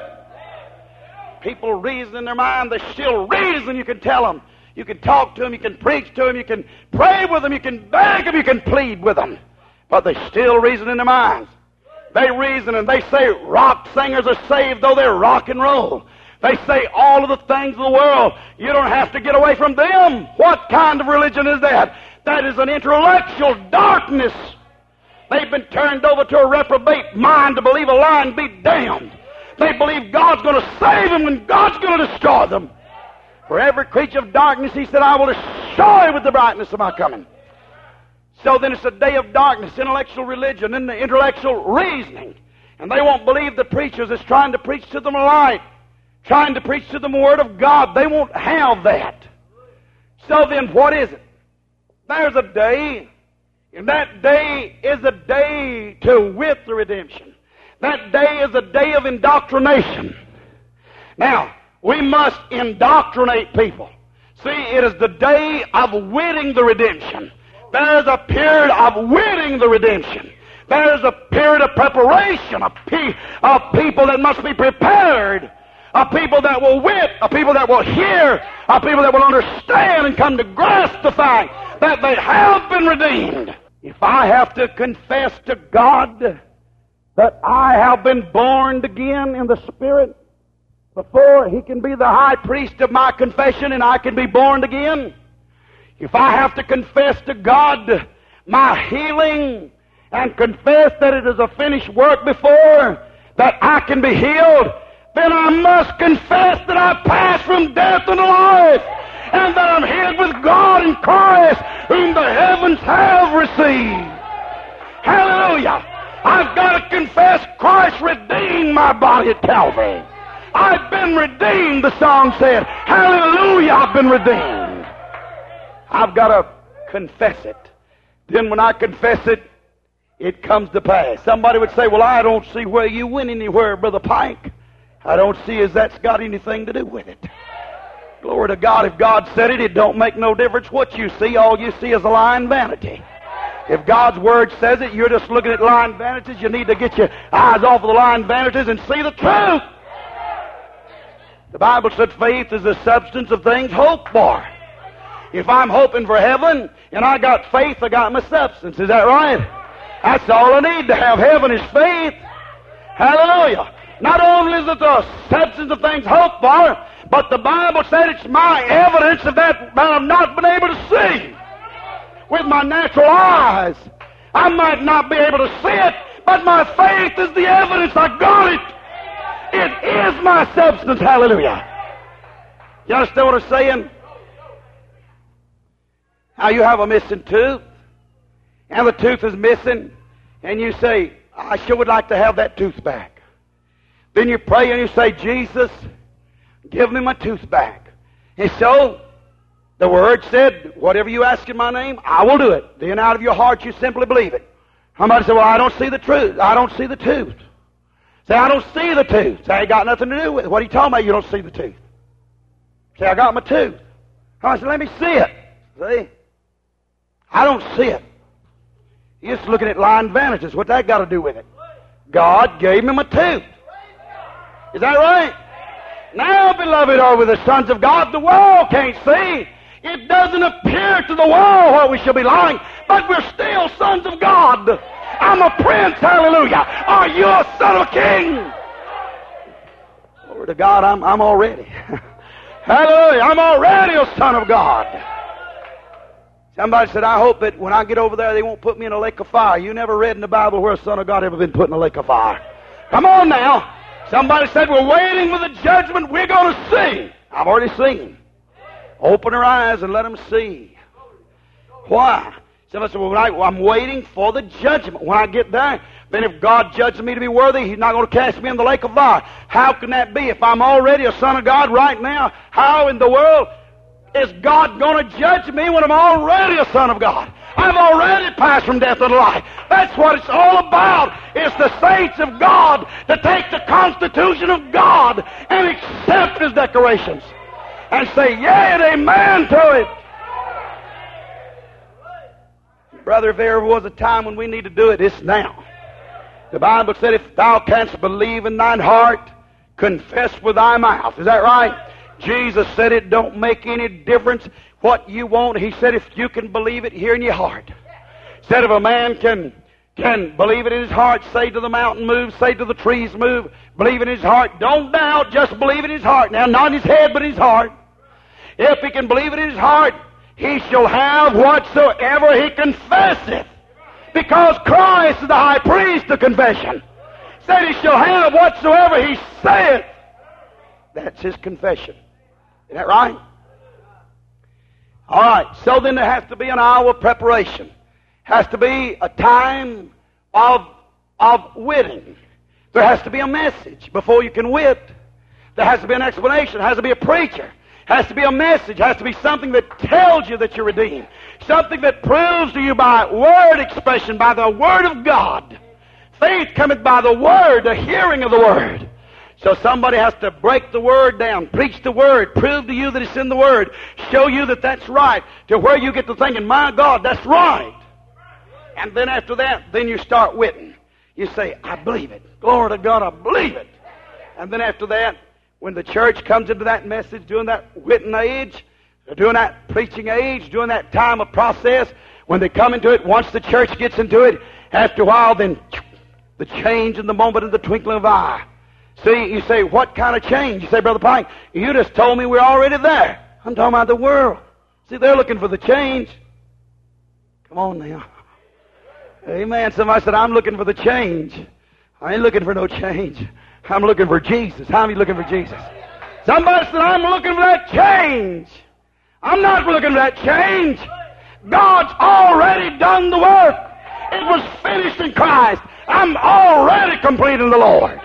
S1: People reason in their mind, they still reason. You can tell them. You can talk to them. You can preach to them. You can pray with them. You can beg them. You can plead with them. But they still reason in their minds. They reason and they say rock singers are saved though they're rock and roll. They say all of the things of the world. You don't have to get away from them. What kind of religion is that? That is an intellectual darkness. They've been turned over to a reprobate mind to believe a lie and be damned. They believe God's going to save them and God's going to destroy them. For every creature of darkness, He said, I will destroy with the brightness of my coming. So then it's a day of darkness, intellectual religion, and the intellectual reasoning. And they won't believe the preachers that's trying to preach to them a light, trying to preach to them the Word of God. They won't have that. So then what is it? There's a day, and that day is a day to wit the redemption. That day is a day of indoctrination. Now, we must indoctrinate people. See, it is the day of witting the redemption. There is a period of witting the redemption. There is a period of preparation, of, pe- of people that must be prepared, of people that will wit, of people that will hear, of people that will understand and come to grasp the fact that they have been redeemed. If I have to confess to God that I have been born again in the Spirit before He can be the high priest of my confession and I can be born again, if I have to confess to God my healing and confess that it is a finished work before that I can be healed, then I must confess that I passed from death unto life and that I'm hid with God in Christ, whom the heavens have received. Hallelujah! I've got to confess Christ redeemed my body at Calvary. I've been redeemed, the song said. Hallelujah, I've been redeemed. I've got to confess it. Then when I confess it, it comes to pass. Somebody would say, well, I don't see where you went anywhere, Brother Pike. I don't see as that's got anything to do with it. Glory to God. If God said it, it don't make no difference what you see. All you see is a lying vanity. If God's Word says it, you're just looking at lying vanities. You need to get your eyes off of the lying vanities and see the truth. The Bible said faith is the substance of things hoped for. If I'm hoping for heaven and I got faith, I got my substance. Is that right? That's all I need to have. Heaven is faith. Hallelujah. Not only is it the substance of things hoped for, but the Bible said it's my evidence of that that I've not been able to see with my natural eyes. I might not be able to see it, but my faith is the evidence. I got it. It is my substance. Hallelujah. You understand what I'm saying? How you have a missing tooth, and the tooth is missing, and you say, I sure would like to have that tooth back. Then you pray and you say, Jesus, give me my tooth back. And so, the Word said, whatever you ask in my name, I will do it. Then out of your heart you simply believe it. Somebody said, well, I don't see the truth. I don't see the tooth. Say, I don't see the tooth. Say, I got nothing to do with it. What are you talking about? You don't see the tooth. Say, I got my tooth. I said, let me see it. See? I don't see it. You're just looking at lying vanities. What's that got to do with it? God gave me my tooth. Is that right? Now, beloved, are we the sons of God? The world can't see. It doesn't appear to the world what we shall be like, but we're still sons of God. I'm a prince, hallelujah. Are you a son of a king? Glory to God, I'm, I'm already. Hallelujah, I'm already a son of God. Somebody said, I hope that when I get over there, they won't put me in a lake of fire. You never read in the Bible where a son of God ever been put in a lake of fire. Come on now. Somebody said, we're waiting for the judgment we're going to see. I've already seen. Open her eyes and let them see. Why? Somebody said, well, I, I'm waiting for the judgment. When I get there, then if God judges me to be worthy, He's not going to cast me in the lake of fire. How can that be? If I'm already a son of God right now, how in the world is God going to judge me when I'm already a son of God? I've already passed from death unto life. That's what it's all about. It's the saints of God to take the Constitution of God and accept His declarations and say, yea and amen to it. Brother, if there ever was a time when we need to do it, it's now. The Bible said, if thou canst believe in thine heart, confess with thy mouth. Is that right? Jesus said it don't make any difference what you want. He said if you can believe it here in your heart. Said if a man can can believe it in his heart, say to the mountain move, say to the trees move, believe in his heart. Don't doubt, just believe in his heart. Now, not in his head, but in his heart. If he can believe it in his heart, he shall have whatsoever he confesseth. Because Christ is the high priest of confession. Said he shall have whatsoever he saith. That's his confession. Is that right? All right, so then there has to be an hour of preparation. Has to be a time of, of witting. There has to be a message before you can wit. There has to be an explanation. There has to be a preacher. Has to be a message. Has to be something that tells you that you're redeemed. Something that proves to you by word expression, by the Word of God. Faith cometh by the Word, the hearing of the Word. So somebody has to break the Word down, preach the Word, prove to you that it's in the Word, show you that that's right, to where you get to thinking, my God, that's right. And then after that, then you start witting. You say, I believe it. Glory to God, I believe it. And then after that, when the church comes into that message, during that witting age, during that preaching age, during that time of process, when they come into it, once the church gets into it, after a while, then the change in the moment of the twinkling of an eye. See, you say, what kind of change? You say, Brother Pike, you just told me we're already there. I'm talking about the world. See, they're looking for the change. Come on now. Amen. Somebody said, I'm looking for the change. I ain't looking for no change. I'm looking for Jesus. How many looking for Jesus? Somebody said, I'm looking for that change. I'm not looking for that change. God's already done the work. It was finished in Christ. I'm already complete in the Lord.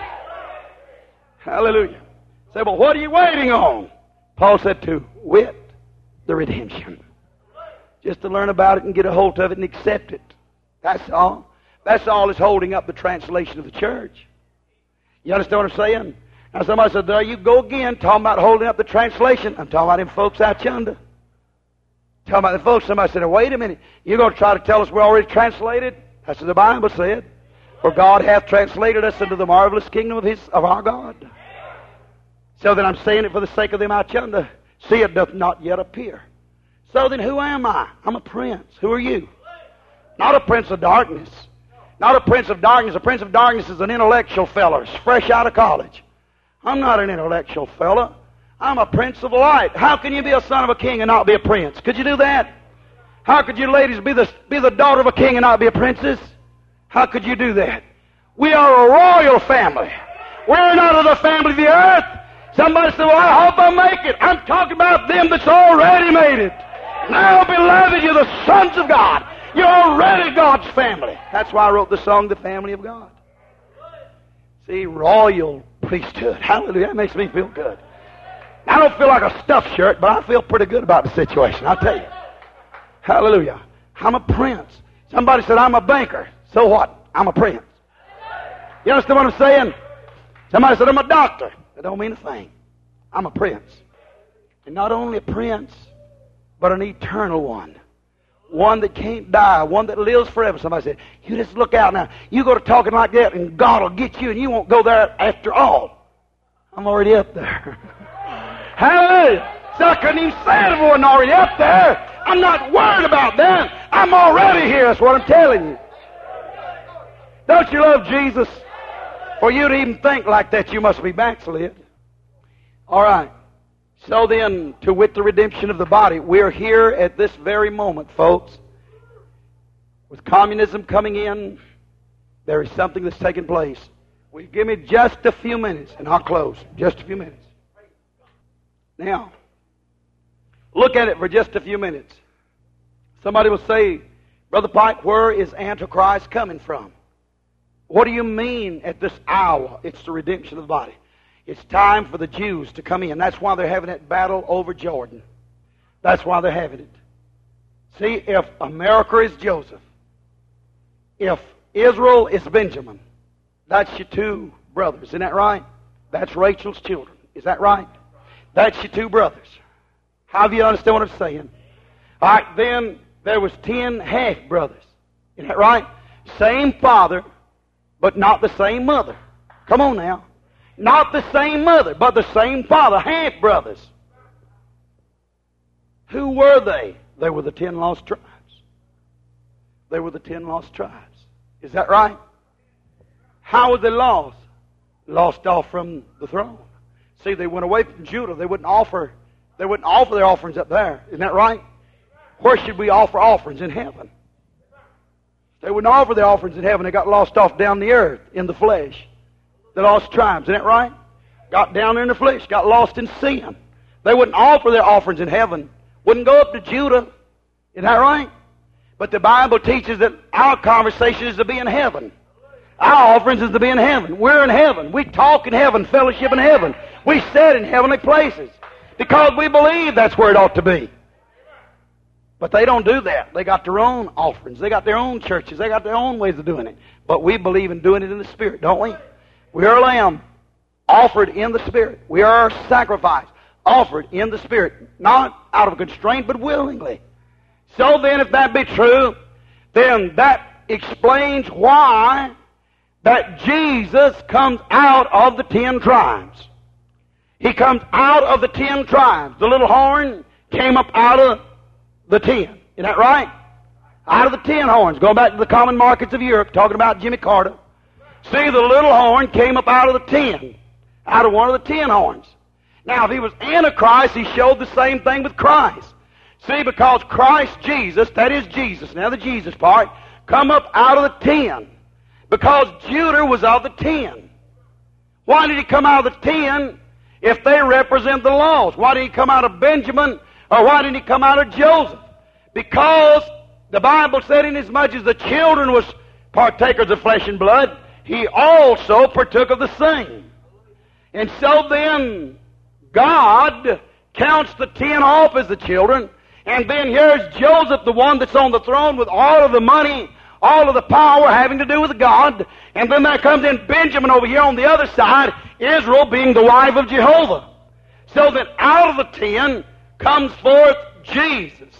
S1: Hallelujah. Say, well, what are you waiting on? Paul said to wit the redemption. Just to learn about it and get a hold of it and accept it. That's all.
S2: That's all that's holding up the translation of the church. You understand what I'm saying? Now somebody said, there you go again, talking about holding up the translation. I'm talking about them folks out yonder. Talking about the folks. Somebody said, wait a minute, you're going to try to tell us we're already translated? That's what the Bible said. For God hath translated us into the marvelous kingdom of his of our God. So then I'm saying it for the sake of them out yonder. See, it doth not yet appear. So then who am I? I'm a prince. Who are you? Not a prince of darkness. Not a prince of darkness. A prince of darkness is an intellectual fella, fresh out of college. I'm not an intellectual fella. I'm a prince of light. How can you be a son of a king and not be a prince? Could you do that? How could you ladies be the, be the daughter of a king and not be a princess? How could you do that? We are a royal family. We're not of the family of the earth. Somebody said, well, I hope I make it. I'm talking about them that's already made it. Now, beloved, you're the sons of God. You're already God's family. That's why I wrote the song, The Family of God. See, royal priesthood. Hallelujah. That makes me feel good. I don't feel like a stuffed shirt, but I feel pretty good about the situation. I'll tell you. Hallelujah. I'm a prince. Somebody said, I'm a banker. So what? I'm a prince. You understand what I'm saying? Somebody said, I'm a doctor. That don't mean a thing. I'm a prince. And not only a prince, but an eternal one. One that can't die. One that lives forever. Somebody said, you just look out now. You go to talking like that and God will get you and you won't go there after all. I'm already up there. Hallelujah. So I couldn't even say it if I wasn't already up there. I'm not worried about that. I'm already here. That's what I'm telling you. Don't you love Jesus? For you to even think like that, you must be backslid. All right. So then, to wit the redemption of the body, we're here at this very moment, folks. With communism coming in, there is something that's taking place. Will you give me just a few minutes, and I'll close. Just a few minutes. Now, look at it for just a few minutes. Somebody will say, Brother Pike, where is Antichrist coming from? What do you mean at this hour? It's the redemption of the body. It's time for the Jews to come in. That's why they're having that battle over Jordan. That's why they're having it. See, if America is Joseph, if Israel is Benjamin, that's your two brothers. Isn't that right? That's Rachel's children. Is that right? That's your two brothers. How do you understand what I'm saying? All right, then there was ten half-brothers. Isn't that right? Same father, but not the same mother. Come on now. Not the same mother, but the same father. Half-brothers. Who were they? They were the ten lost tribes. They were the ten lost tribes. Is that right? How were they lost? Lost off from the throne. See, they went away from Judah. They wouldn't offer, they wouldn't offer their offerings up there. Isn't that right? Where should we offer offerings? In heaven. They wouldn't offer their offerings in heaven. They got lost off down the earth in the flesh. The lost tribes. Isn't that right? Got down there in the flesh. Got lost in sin. They wouldn't offer their offerings in heaven. Wouldn't go up to Judah. Isn't that right? But the Bible teaches that our conversation is to be in heaven. Our offerings is to be in heaven. We're in heaven. We talk in heaven, fellowship in heaven. We sit in heavenly places because we believe that's where it ought to be. But they don't do that. They got their own offerings. They got their own churches. They got their own ways of doing it. But we believe in doing it in the Spirit, don't we? We are a lamb offered in the Spirit. We are a sacrifice offered in the Spirit. Not out of constraint, but willingly. So then, if that be true, then that explains why that Jesus comes out of the ten tribes. He comes out of the ten tribes. The little horn came up out of the ten. Isn't that right? Out of the ten horns. Going back to the common markets of Europe, talking about Jimmy Carter. See, the little horn came up out of the ten. Out of one of the ten horns. Now, if he was Antichrist, he showed the same thing with Christ. See, because Christ Jesus, that is Jesus, now the Jesus part, come up out of the ten. Because Judah was of the ten. Why did he come out of the ten if they represent the laws? Why did he come out of Benjamin? Or why didn't he come out of Joseph? Because the Bible said, inasmuch as the children was partakers of flesh and blood, he also partook of the same. And so then, God counts the ten off as the children, and then here's Joseph, the one that's on the throne with all of the money, all of the power having to do with God. And then there comes in Benjamin over here on the other side, Israel being the wife of Jehovah. So that out of the ten comes forth Jesus,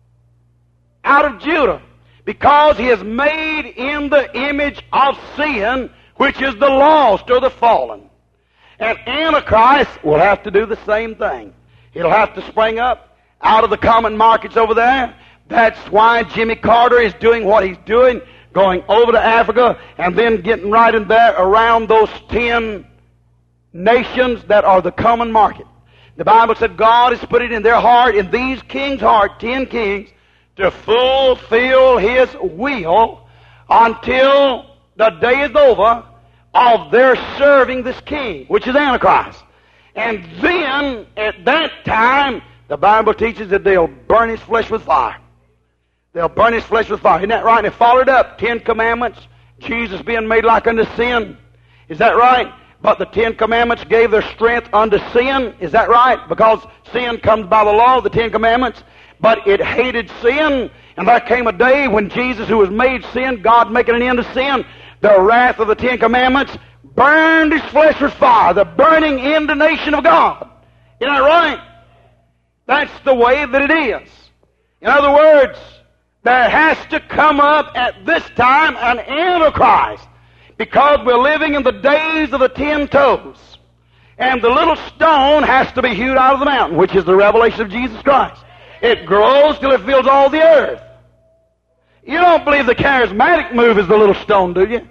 S2: out of Judah, because he is made in the image of sin, which is the lost or the fallen. And Antichrist will have to do the same thing. He'll have to spring up out of the common markets over there. That's why Jimmy Carter is doing what he's doing, going over to Africa and then getting right in there around those ten nations that are the common market. The Bible said God has put it in their heart, in these kings' heart, ten kings, to fulfill His will until the day is over of their serving this king, which is Antichrist. And then, at that time, the Bible teaches that they'll burn his flesh with fire. They'll burn his flesh with fire. Isn't that right? And they followed up Ten Commandments, Jesus being made like unto sin. Is that right? But the Ten Commandments gave their strength unto sin. Is that right? Because sin comes by the law, the Ten Commandments. But it hated sin. And there came a day when Jesus, who was made sin, God making an end to sin, the wrath of the Ten Commandments, burned his flesh with fire. The burning indignation of God. Isn't that right? That's the way that it is. In other words, there has to come up at this time an Antichrist, because we're living in the days of the ten toes. And the little stone has to be hewed out of the mountain, which is the revelation of Jesus Christ. It grows till it fills all the earth. You don't believe the charismatic move is the little stone, do you?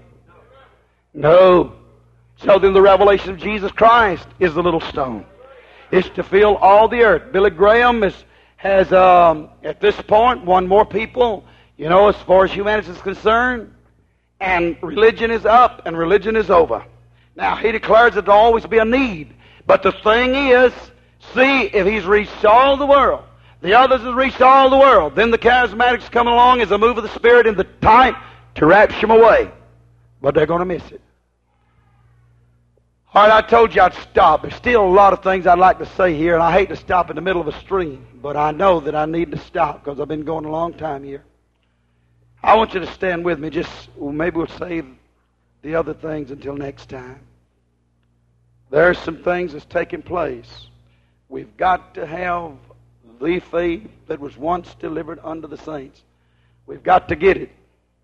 S2: No. So then the revelation of Jesus Christ is the little stone. It's to fill all the earth. Billy Graham is, has, um, at this point, won more people, you know, as far as humanity is concerned. And religion is up and religion is over. Now, he declares that there'll always be a need. But the thing is, see, if he's reached all the world, the others have reached all the world, then the charismatics come along as a move of the Spirit in the time to rapture them away. But they're going to miss it. All right, I told you I'd stop. There's still a lot of things I'd like to say here, and I hate to stop in the middle of a stream, but I know that I need to stop because I've been going a long time here. I want you to stand with me. Just well, maybe we'll save the other things until next time. There are some things that's taking place. We've got to have the faith that was once delivered unto the saints. We've got to get it.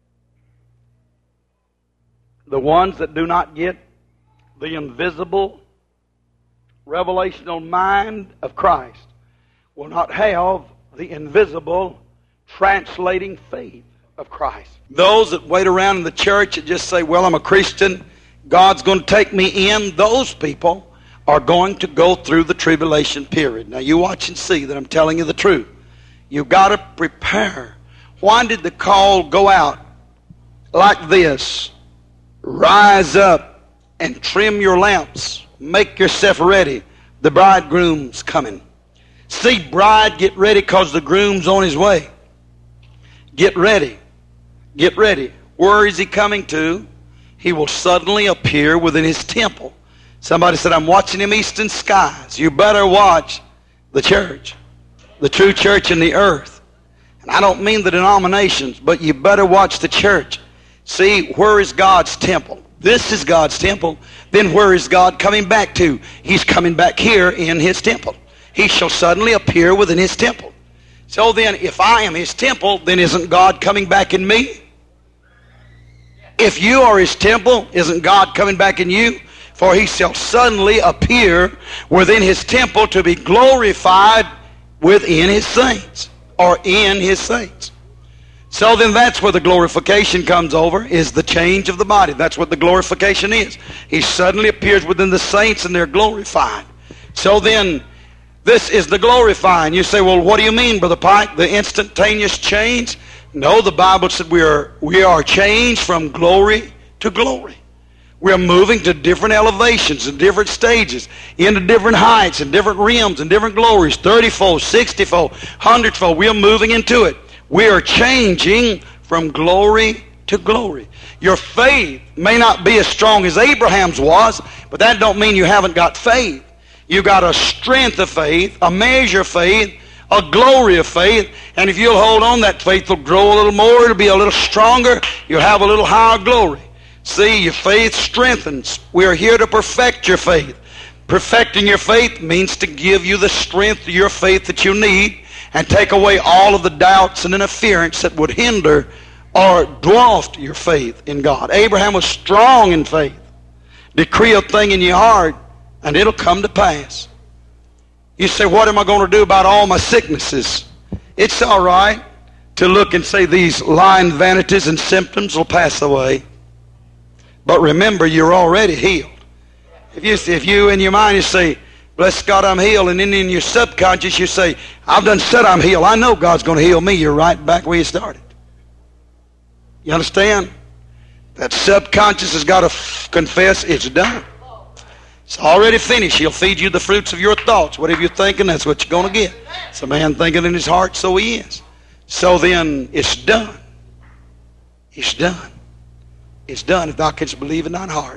S2: The ones that do not get the invisible revelational mind of Christ will not have the invisible translating faith of Christ. Those that wait around in the church and just say, well, I'm a Christian, God's going to take me in, those people are going to go through the tribulation period. Now you watch and see that I'm telling you the truth. You've got to prepare. Why did the call go out like this? Rise up and trim your lamps. Make yourself ready. The bridegroom's coming. See, bride, get ready because the groom's on his way. Get ready. Get ready. Where is he coming to? He will suddenly appear within his temple. Somebody said, I'm watching him eastern skies. You better watch the church, the true church in the earth. And I don't mean the denominations, but you better watch the church. See, where is God's temple? This is God's temple. Then where is God coming back to? He's coming back here in his temple. He shall suddenly appear within his temple. So then, if I am his temple, then isn't God coming back in me? If you are his temple, isn't God coming back in you? For he shall suddenly appear within his temple to be glorified within his saints, or in his saints. So then that's where the glorification comes over, is the change of the body. That's what the glorification is. He suddenly appears within the saints and they're glorified. So then, this is the glorifying. You say, well, what do you mean, Brother Pike? The instantaneous change? No, the Bible said we are, we are changed from glory to glory. We're moving to different elevations and different stages, into different heights and different realms and different glories, thirty-fold, sixty-fold, one hundred-fold. We're moving into it. We are changing from glory to glory. Your faith may not be as strong as Abraham's was, but that don't mean you haven't got faith. You've got a strength of faith, a measure of faith,
S1: A glory of faith. And if you'll hold on, that faith will grow a little more. It'll be a little stronger. You'll have a little higher glory. See, your faith strengthens. We are here to perfect your faith. Perfecting your faith means to give you the strength of your faith that you need and take away all of the doubts and interference that would hinder or dwarf your faith in God. Abraham was strong in faith. Decree a thing in your heart and it'll come to pass. You say, what am I going to do about all my sicknesses? It's all right to look and say these lying vanities and symptoms will pass away. But remember, you're already healed. If you, if you in your mind you say, bless God, I'm healed, and then in your subconscious you say, I've done said I'm healed. I know God's going to heal me. You're right back where you started. You understand? That subconscious has got to f- confess it's done. It's already finished. He'll feed you the fruits of your thoughts. Whatever you're thinking, that's what you're going to get. It's a man thinking in his heart, so he is. So then, it's done. It's done. It's done if thou canst believe in thine heart.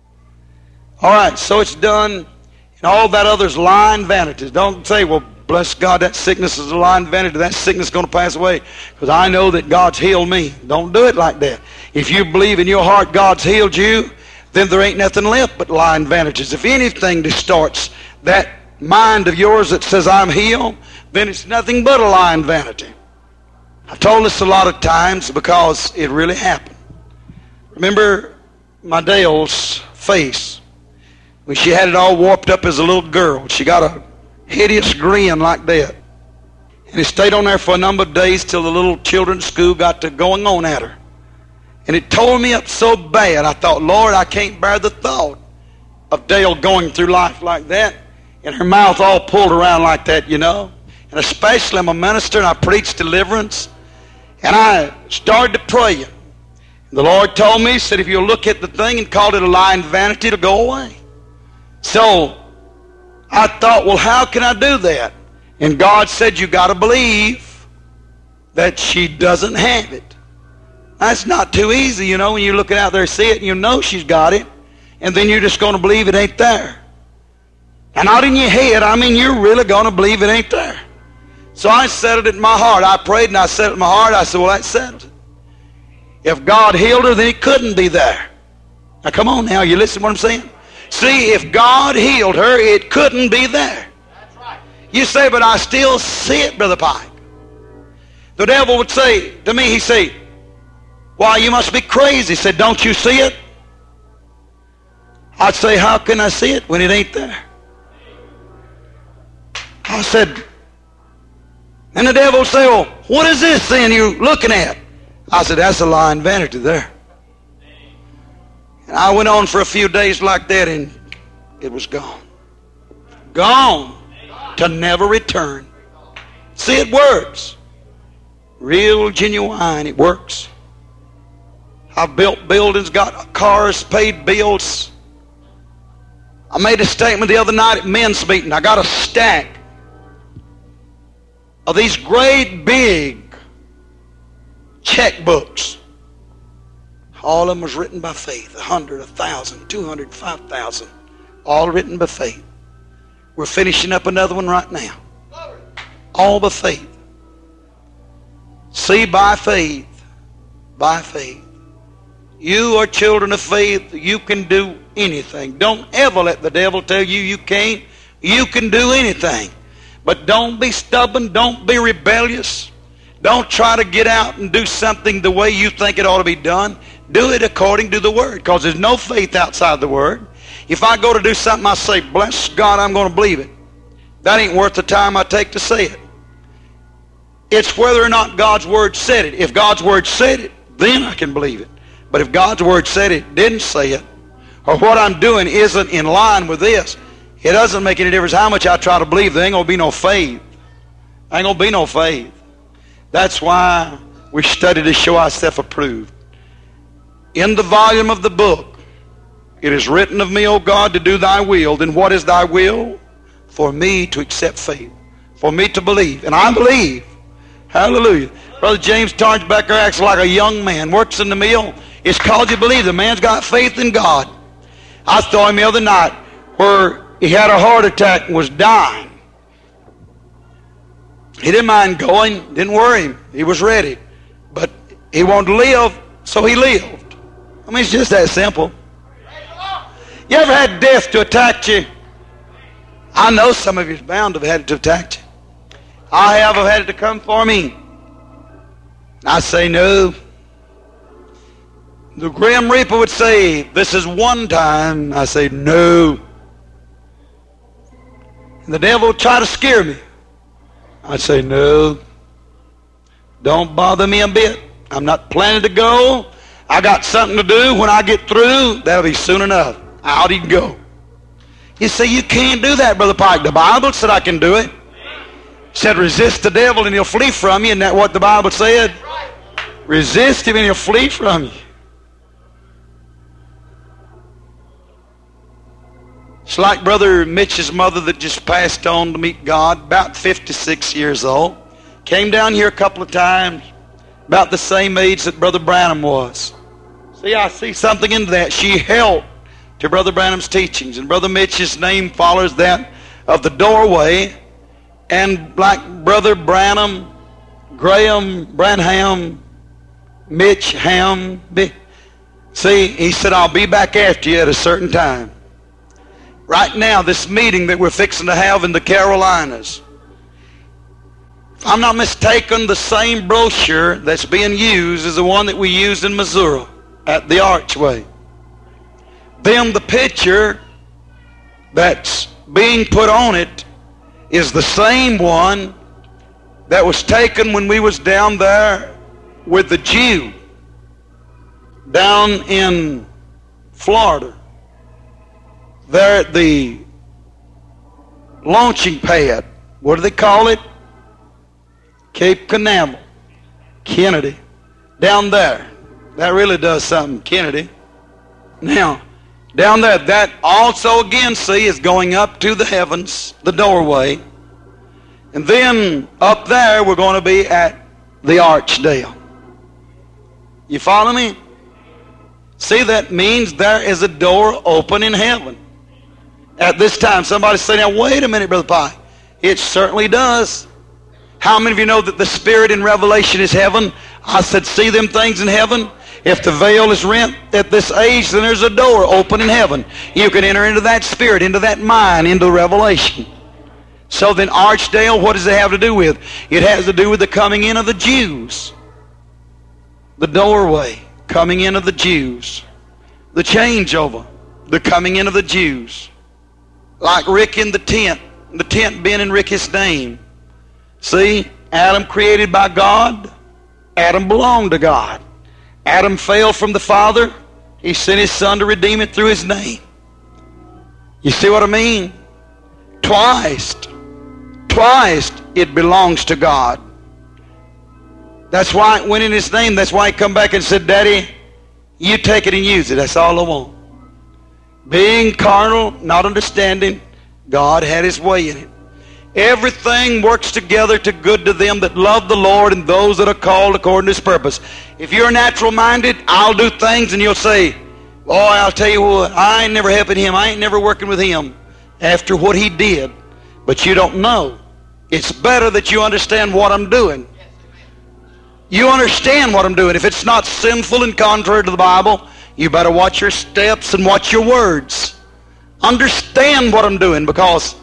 S1: All right, so it's done. And all that other's lying vanities. Don't say, well, bless God, that sickness is a lying vanity. That sickness is going to pass away because I know that God's healed me. Don't do it like that. If you believe in your heart God's healed you, then there ain't nothing left but lying vanities. If anything distorts that mind of yours that says I'm healed, then it's nothing but a lying vanity. I've told this a lot of times because it really happened. Remember my Dale's face when she had it all warped up as a little girl. She got a hideous grin like that. And it stayed on there for a number of days till the little children's school got to going on at her. And it tore me up so bad, I thought, Lord, I can't bear the thought of Dale going through life like that and her mouth all pulled around like that, you know. And especially I'm a minister and I preach deliverance. And I started to pray. And the Lord told me, he said, if you'll look at the thing and called it a lying vanity, it'll go away. So I thought, well, how can I do that? And God said, you got to believe that she doesn't have it. That's not too easy, you know, when you're looking out there, see it, and you know she's got it, and then you're just going to believe it ain't there. And not in your head, I mean, you're really going to believe it ain't there. So I settled it in my heart. I prayed and I settled it in my heart. I said, well, that settles it. If God healed her, then it couldn't be there. Now, come on now, you listen to what I'm saying? See, if God healed her, it couldn't be there. That's right. You say, but I still see it, Brother Pike. The devil would say to me, he'd say, why, you must be crazy. He said, don't you see it? I'd say, how can I see it when it ain't there? I said, and the devil would say, well, what is this then you're looking at? I said, that's a lying vanity there. And I went on for a few days like that, and it was gone. Gone to never return. See, it works. Real, genuine, it works. I've built buildings, got cars, paid bills. I made a statement the other night at men's meeting. I got a stack of these great big checkbooks. All of them was written by faith. A hundred, a thousand, two hundred, five thousand. All written by faith. We're finishing up another one right now. All by faith. See, by faith. By faith. You are children of faith. You can do anything. Don't ever let the devil tell you you can't. You can do anything. But don't be stubborn. Don't be rebellious. Don't try to get out and do something the way you think it ought to be done. Do it according to the Word, because there's no faith outside the Word. If I go to do something, I say, bless God, I'm going to believe it. That ain't worth the time I take to say it. It's whether or not God's Word said it. If God's Word said it, then I can believe it. But if God's Word said it, didn't say it, or what I'm doing isn't in line with this, it doesn't make any difference how much I try to believe. There ain't going to be no faith. There ain't going to be no faith. That's why we study to show ourselves approved. In the volume of the book, it is written of me, O God, to do thy will. Then what is thy will? For me to accept faith. For me to believe. And I believe. Hallelujah. Brother James Tarnsbecker acts like a young man. Works in the mill. It's called you believe. The man's got faith in God. I saw him the other night where he had a heart attack and was dying. He didn't mind going, didn't worry him. He was ready. But he wanted to live, so he lived. I mean, it's just that simple. You ever had death to attack you? I know some of you are bound to have had it to attack you. I have had it to come for me. I say no. The Grim Reaper would say, this is one time. I say no. And the devil would try to scare me. I say no. Don't bother me a bit. I'm not planning to go. I got something to do. When I get through, that'll be soon enough. Out he'd go. You say, you can't do that, Brother Pike. The Bible said I can do it. It said resist the devil and he'll flee from you. Isn't that what the Bible said? Resist him and he'll flee from you. It's like Brother Mitch's mother that just passed on to meet God, about fifty-six years old. Came down here a couple of times, about the same age that Brother Branham was. See, I see something into that. She held to Brother Branham's teachings, and Brother Mitch's name follows that of the doorway. And like Brother Branham, Graham, Branham, Mitch, Ham, see, he said, I'll be back after you at a certain time. Right now, this meeting that we're fixing to have in the Carolinas, if I'm not mistaken, the same brochure that's being used is the one that we used in Missouri at the Archway. Then the picture that's being put on it is the same one that was taken when we was down there with the Jew down in Florida. There at the launching pad. What do they call it? Cape Canaveral. Kennedy. Down there. That really does something, Kennedy. Now, down there, that also again, see, is going up to the heavens, the doorway. And then up there, we're going to be at the Archdale. You follow me? See, that means there is a door open in heaven. At this time, somebody say, now wait a minute, Brother Pye. It certainly does. How many of you know that the Spirit in Revelation is heaven? I said, see them things in heaven? If the veil is rent at this age, then there's a door open in heaven. You can enter into that Spirit, into that mind, into Revelation. So then Archdale, what does it have to do with? It has to do with the coming in of the Jews. The doorway, coming in of the Jews. The changeover, the coming in of the Jews. Like Rick in the tent, the tent being in Ricky's name. See, Adam created by God. Adam belonged to God. Adam fell from the Father. He sent his Son to redeem it through his name. You see what I mean? Twice, twice it belongs to God. That's why it went in his name. That's why he come back and said, Daddy, you take it and use it. That's all I want. Being carnal, not understanding, God had his way in it. Everything works together to good to them that love the Lord and those that are called according to his purpose. If you're natural-minded, I'll do things and you'll say, boy, I'll tell you what, I ain't never helping him. I ain't never working with him after what he did. But you don't know. It's better that you understand what I'm doing. You understand what I'm doing. If it's not sinful and contrary to the Bible, you better watch your steps and watch your words. Understand what I'm doing, because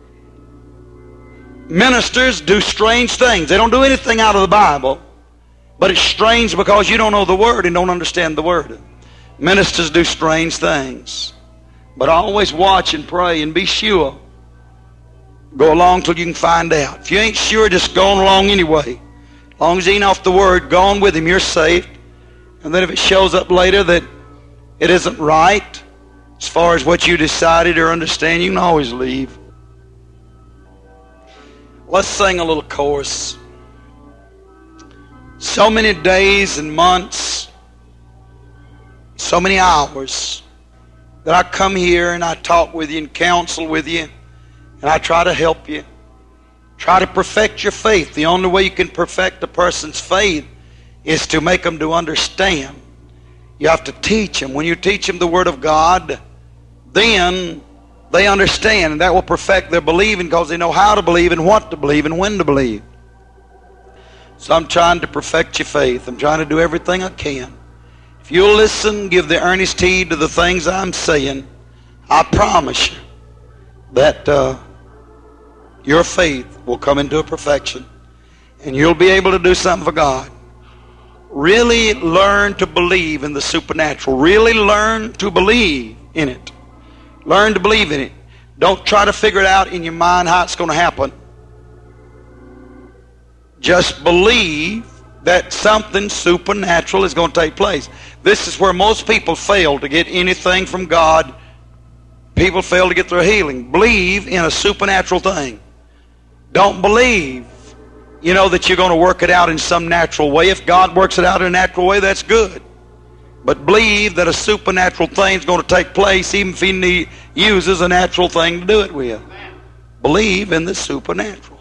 S1: ministers do strange things. They don't do anything out of the Bible, but it's strange because you don't know the Word and don't understand the Word. Ministers do strange things. But always watch and pray and be sure. Go along till you can find out. If you ain't sure, just go on along anyway. As long as you ain't off the Word, go on with him, you're safe. And then if it shows up later that it isn't right, as far as what you decided or understand, you can always leave. Let's sing a little chorus. So many days and months, so many hours that I come here and I talk with you and counsel with you, and I try to help you. Try to perfect your faith. The only way you can perfect a person's faith is to make them to understand. You have to teach them. When you teach them the Word of God, then they understand, and that will perfect their believing, because they know how to believe and what to believe and when to believe. So I'm trying to perfect your faith. I'm trying to do everything I can. If you'll listen, give the earnest heed to the things I'm saying, I promise you that uh, your faith will come into a perfection and you'll be able to do something for God. Really learn to believe in the supernatural. Really learn to believe in it. Learn to believe in it. Don't try to figure it out in your mind how it's going to happen. Just believe that something supernatural is going to take place. This is where most people fail to get anything from God. People fail to get their healing. Believe in a supernatural thing. Don't believe, you know, that you're going to work it out in some natural way. If God works it out in a natural way, that's good. But believe that a supernatural thing is going to take place even if He need, uses a natural thing to do it with. Believe in the supernatural.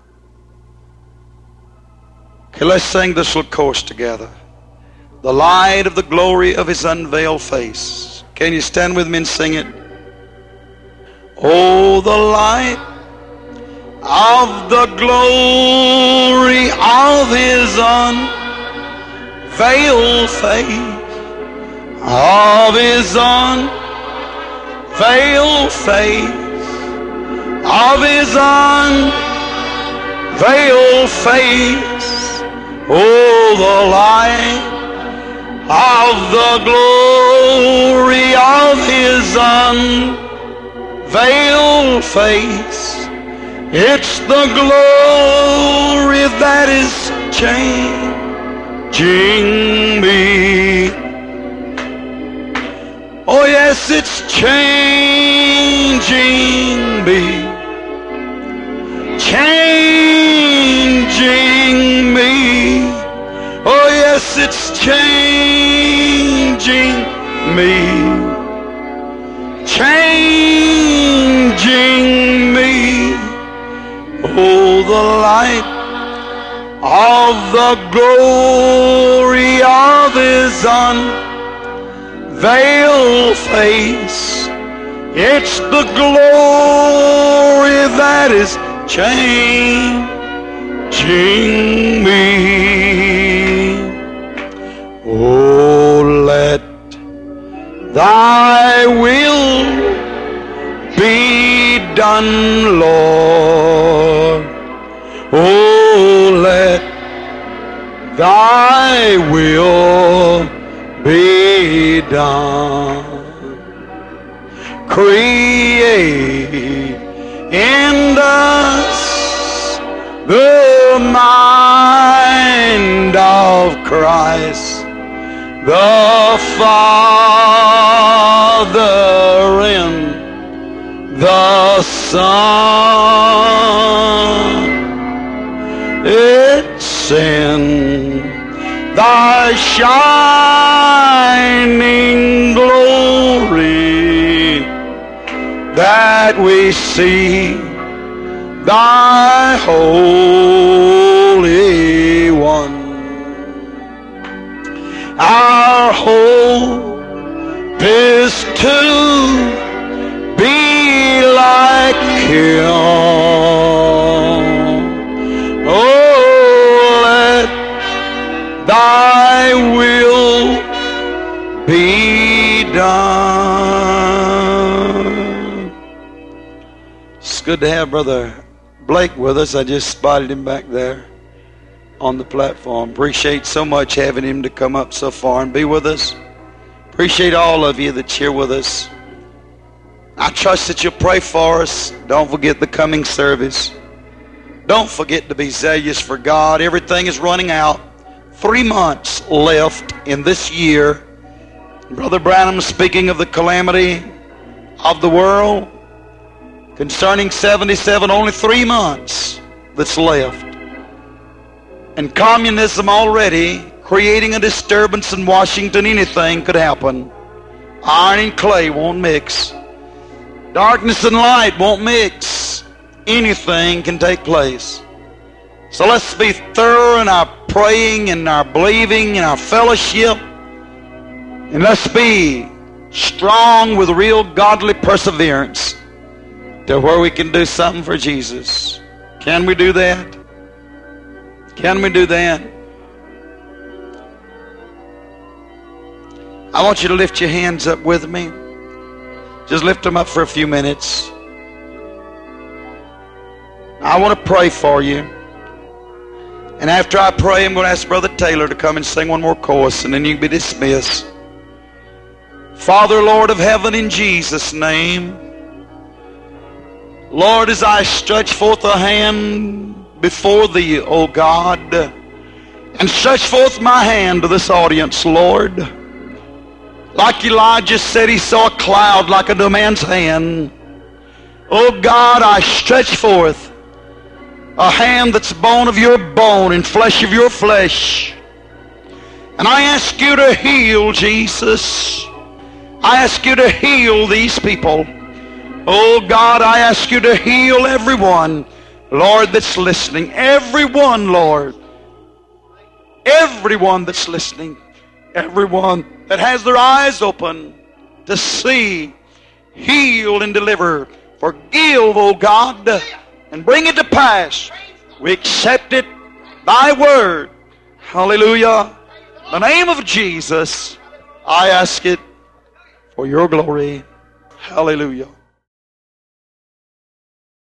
S1: Okay, let's sing this little chorus together. The light of the glory of His unveiled face. Can you stand with me and sing it? Oh, the light of the glory of His unveiled face. Of His unveiled face. Of His unveiled face. Oh, the light of the glory of His unveiled face. It's the glory that is changing me. Oh yes, it's changing me. Changing me. Oh yes, it's changing me. Changing me. Oh, the light of the glory of His unveiled face. It's the glory that is changing me. Oh, let Thy will be done, Lord. Oh, let Thy will be done. Create in us the mind of Christ, the Father in the Son. It's in Thy shining glory that we see Thy Holy One. Our hope is to be like Him. Oh, let Thy will be done. It's good to have Brother Blake with us. I just spotted him back there on the platform. Appreciate so much having him to come up so far and be with us. Appreciate all of you that's here with us. I trust that you'll pray for us. Don't forget the coming service. Don't forget to be zealous for God. Everything is running out. Three months left in this year. Brother Branham speaking of the calamity of the world. Concerning seventy-seven, only three months that's left. And communism already creating a disturbance in Washington. Anything could happen. Iron and clay won't mix. Darkness and light won't mix. Anything can take place. So let's be thorough in our praying and our believing and our fellowship. And let's be strong with real godly perseverance to where we can do something for Jesus. Can we do that? Can we do that? I want you to lift your hands up with me. Just lift them up for a few minutes. I want to pray for you. And after I pray, I'm going to ask Brother Taylor to come and sing one more chorus, and then you can be dismissed. Father, Lord of heaven, in Jesus' name, Lord, as I stretch forth a hand before Thee, O God, and stretch forth my hand to this audience, Lord, like Elijah said he saw a cloud like unto a man's hand, O God, I stretch forth a hand that's bone of your bone and flesh of your flesh. And I ask you to heal, Jesus. I ask you to heal these people. Oh God, I ask you to heal everyone, Lord, that's listening. Everyone, Lord. Everyone that's listening. Everyone that has their eyes open to see, heal and deliver. Forgive, oh God, and bring it to pass. We accept it, thy word. Hallelujah. In the name of Jesus, I ask it for your glory. Hallelujah.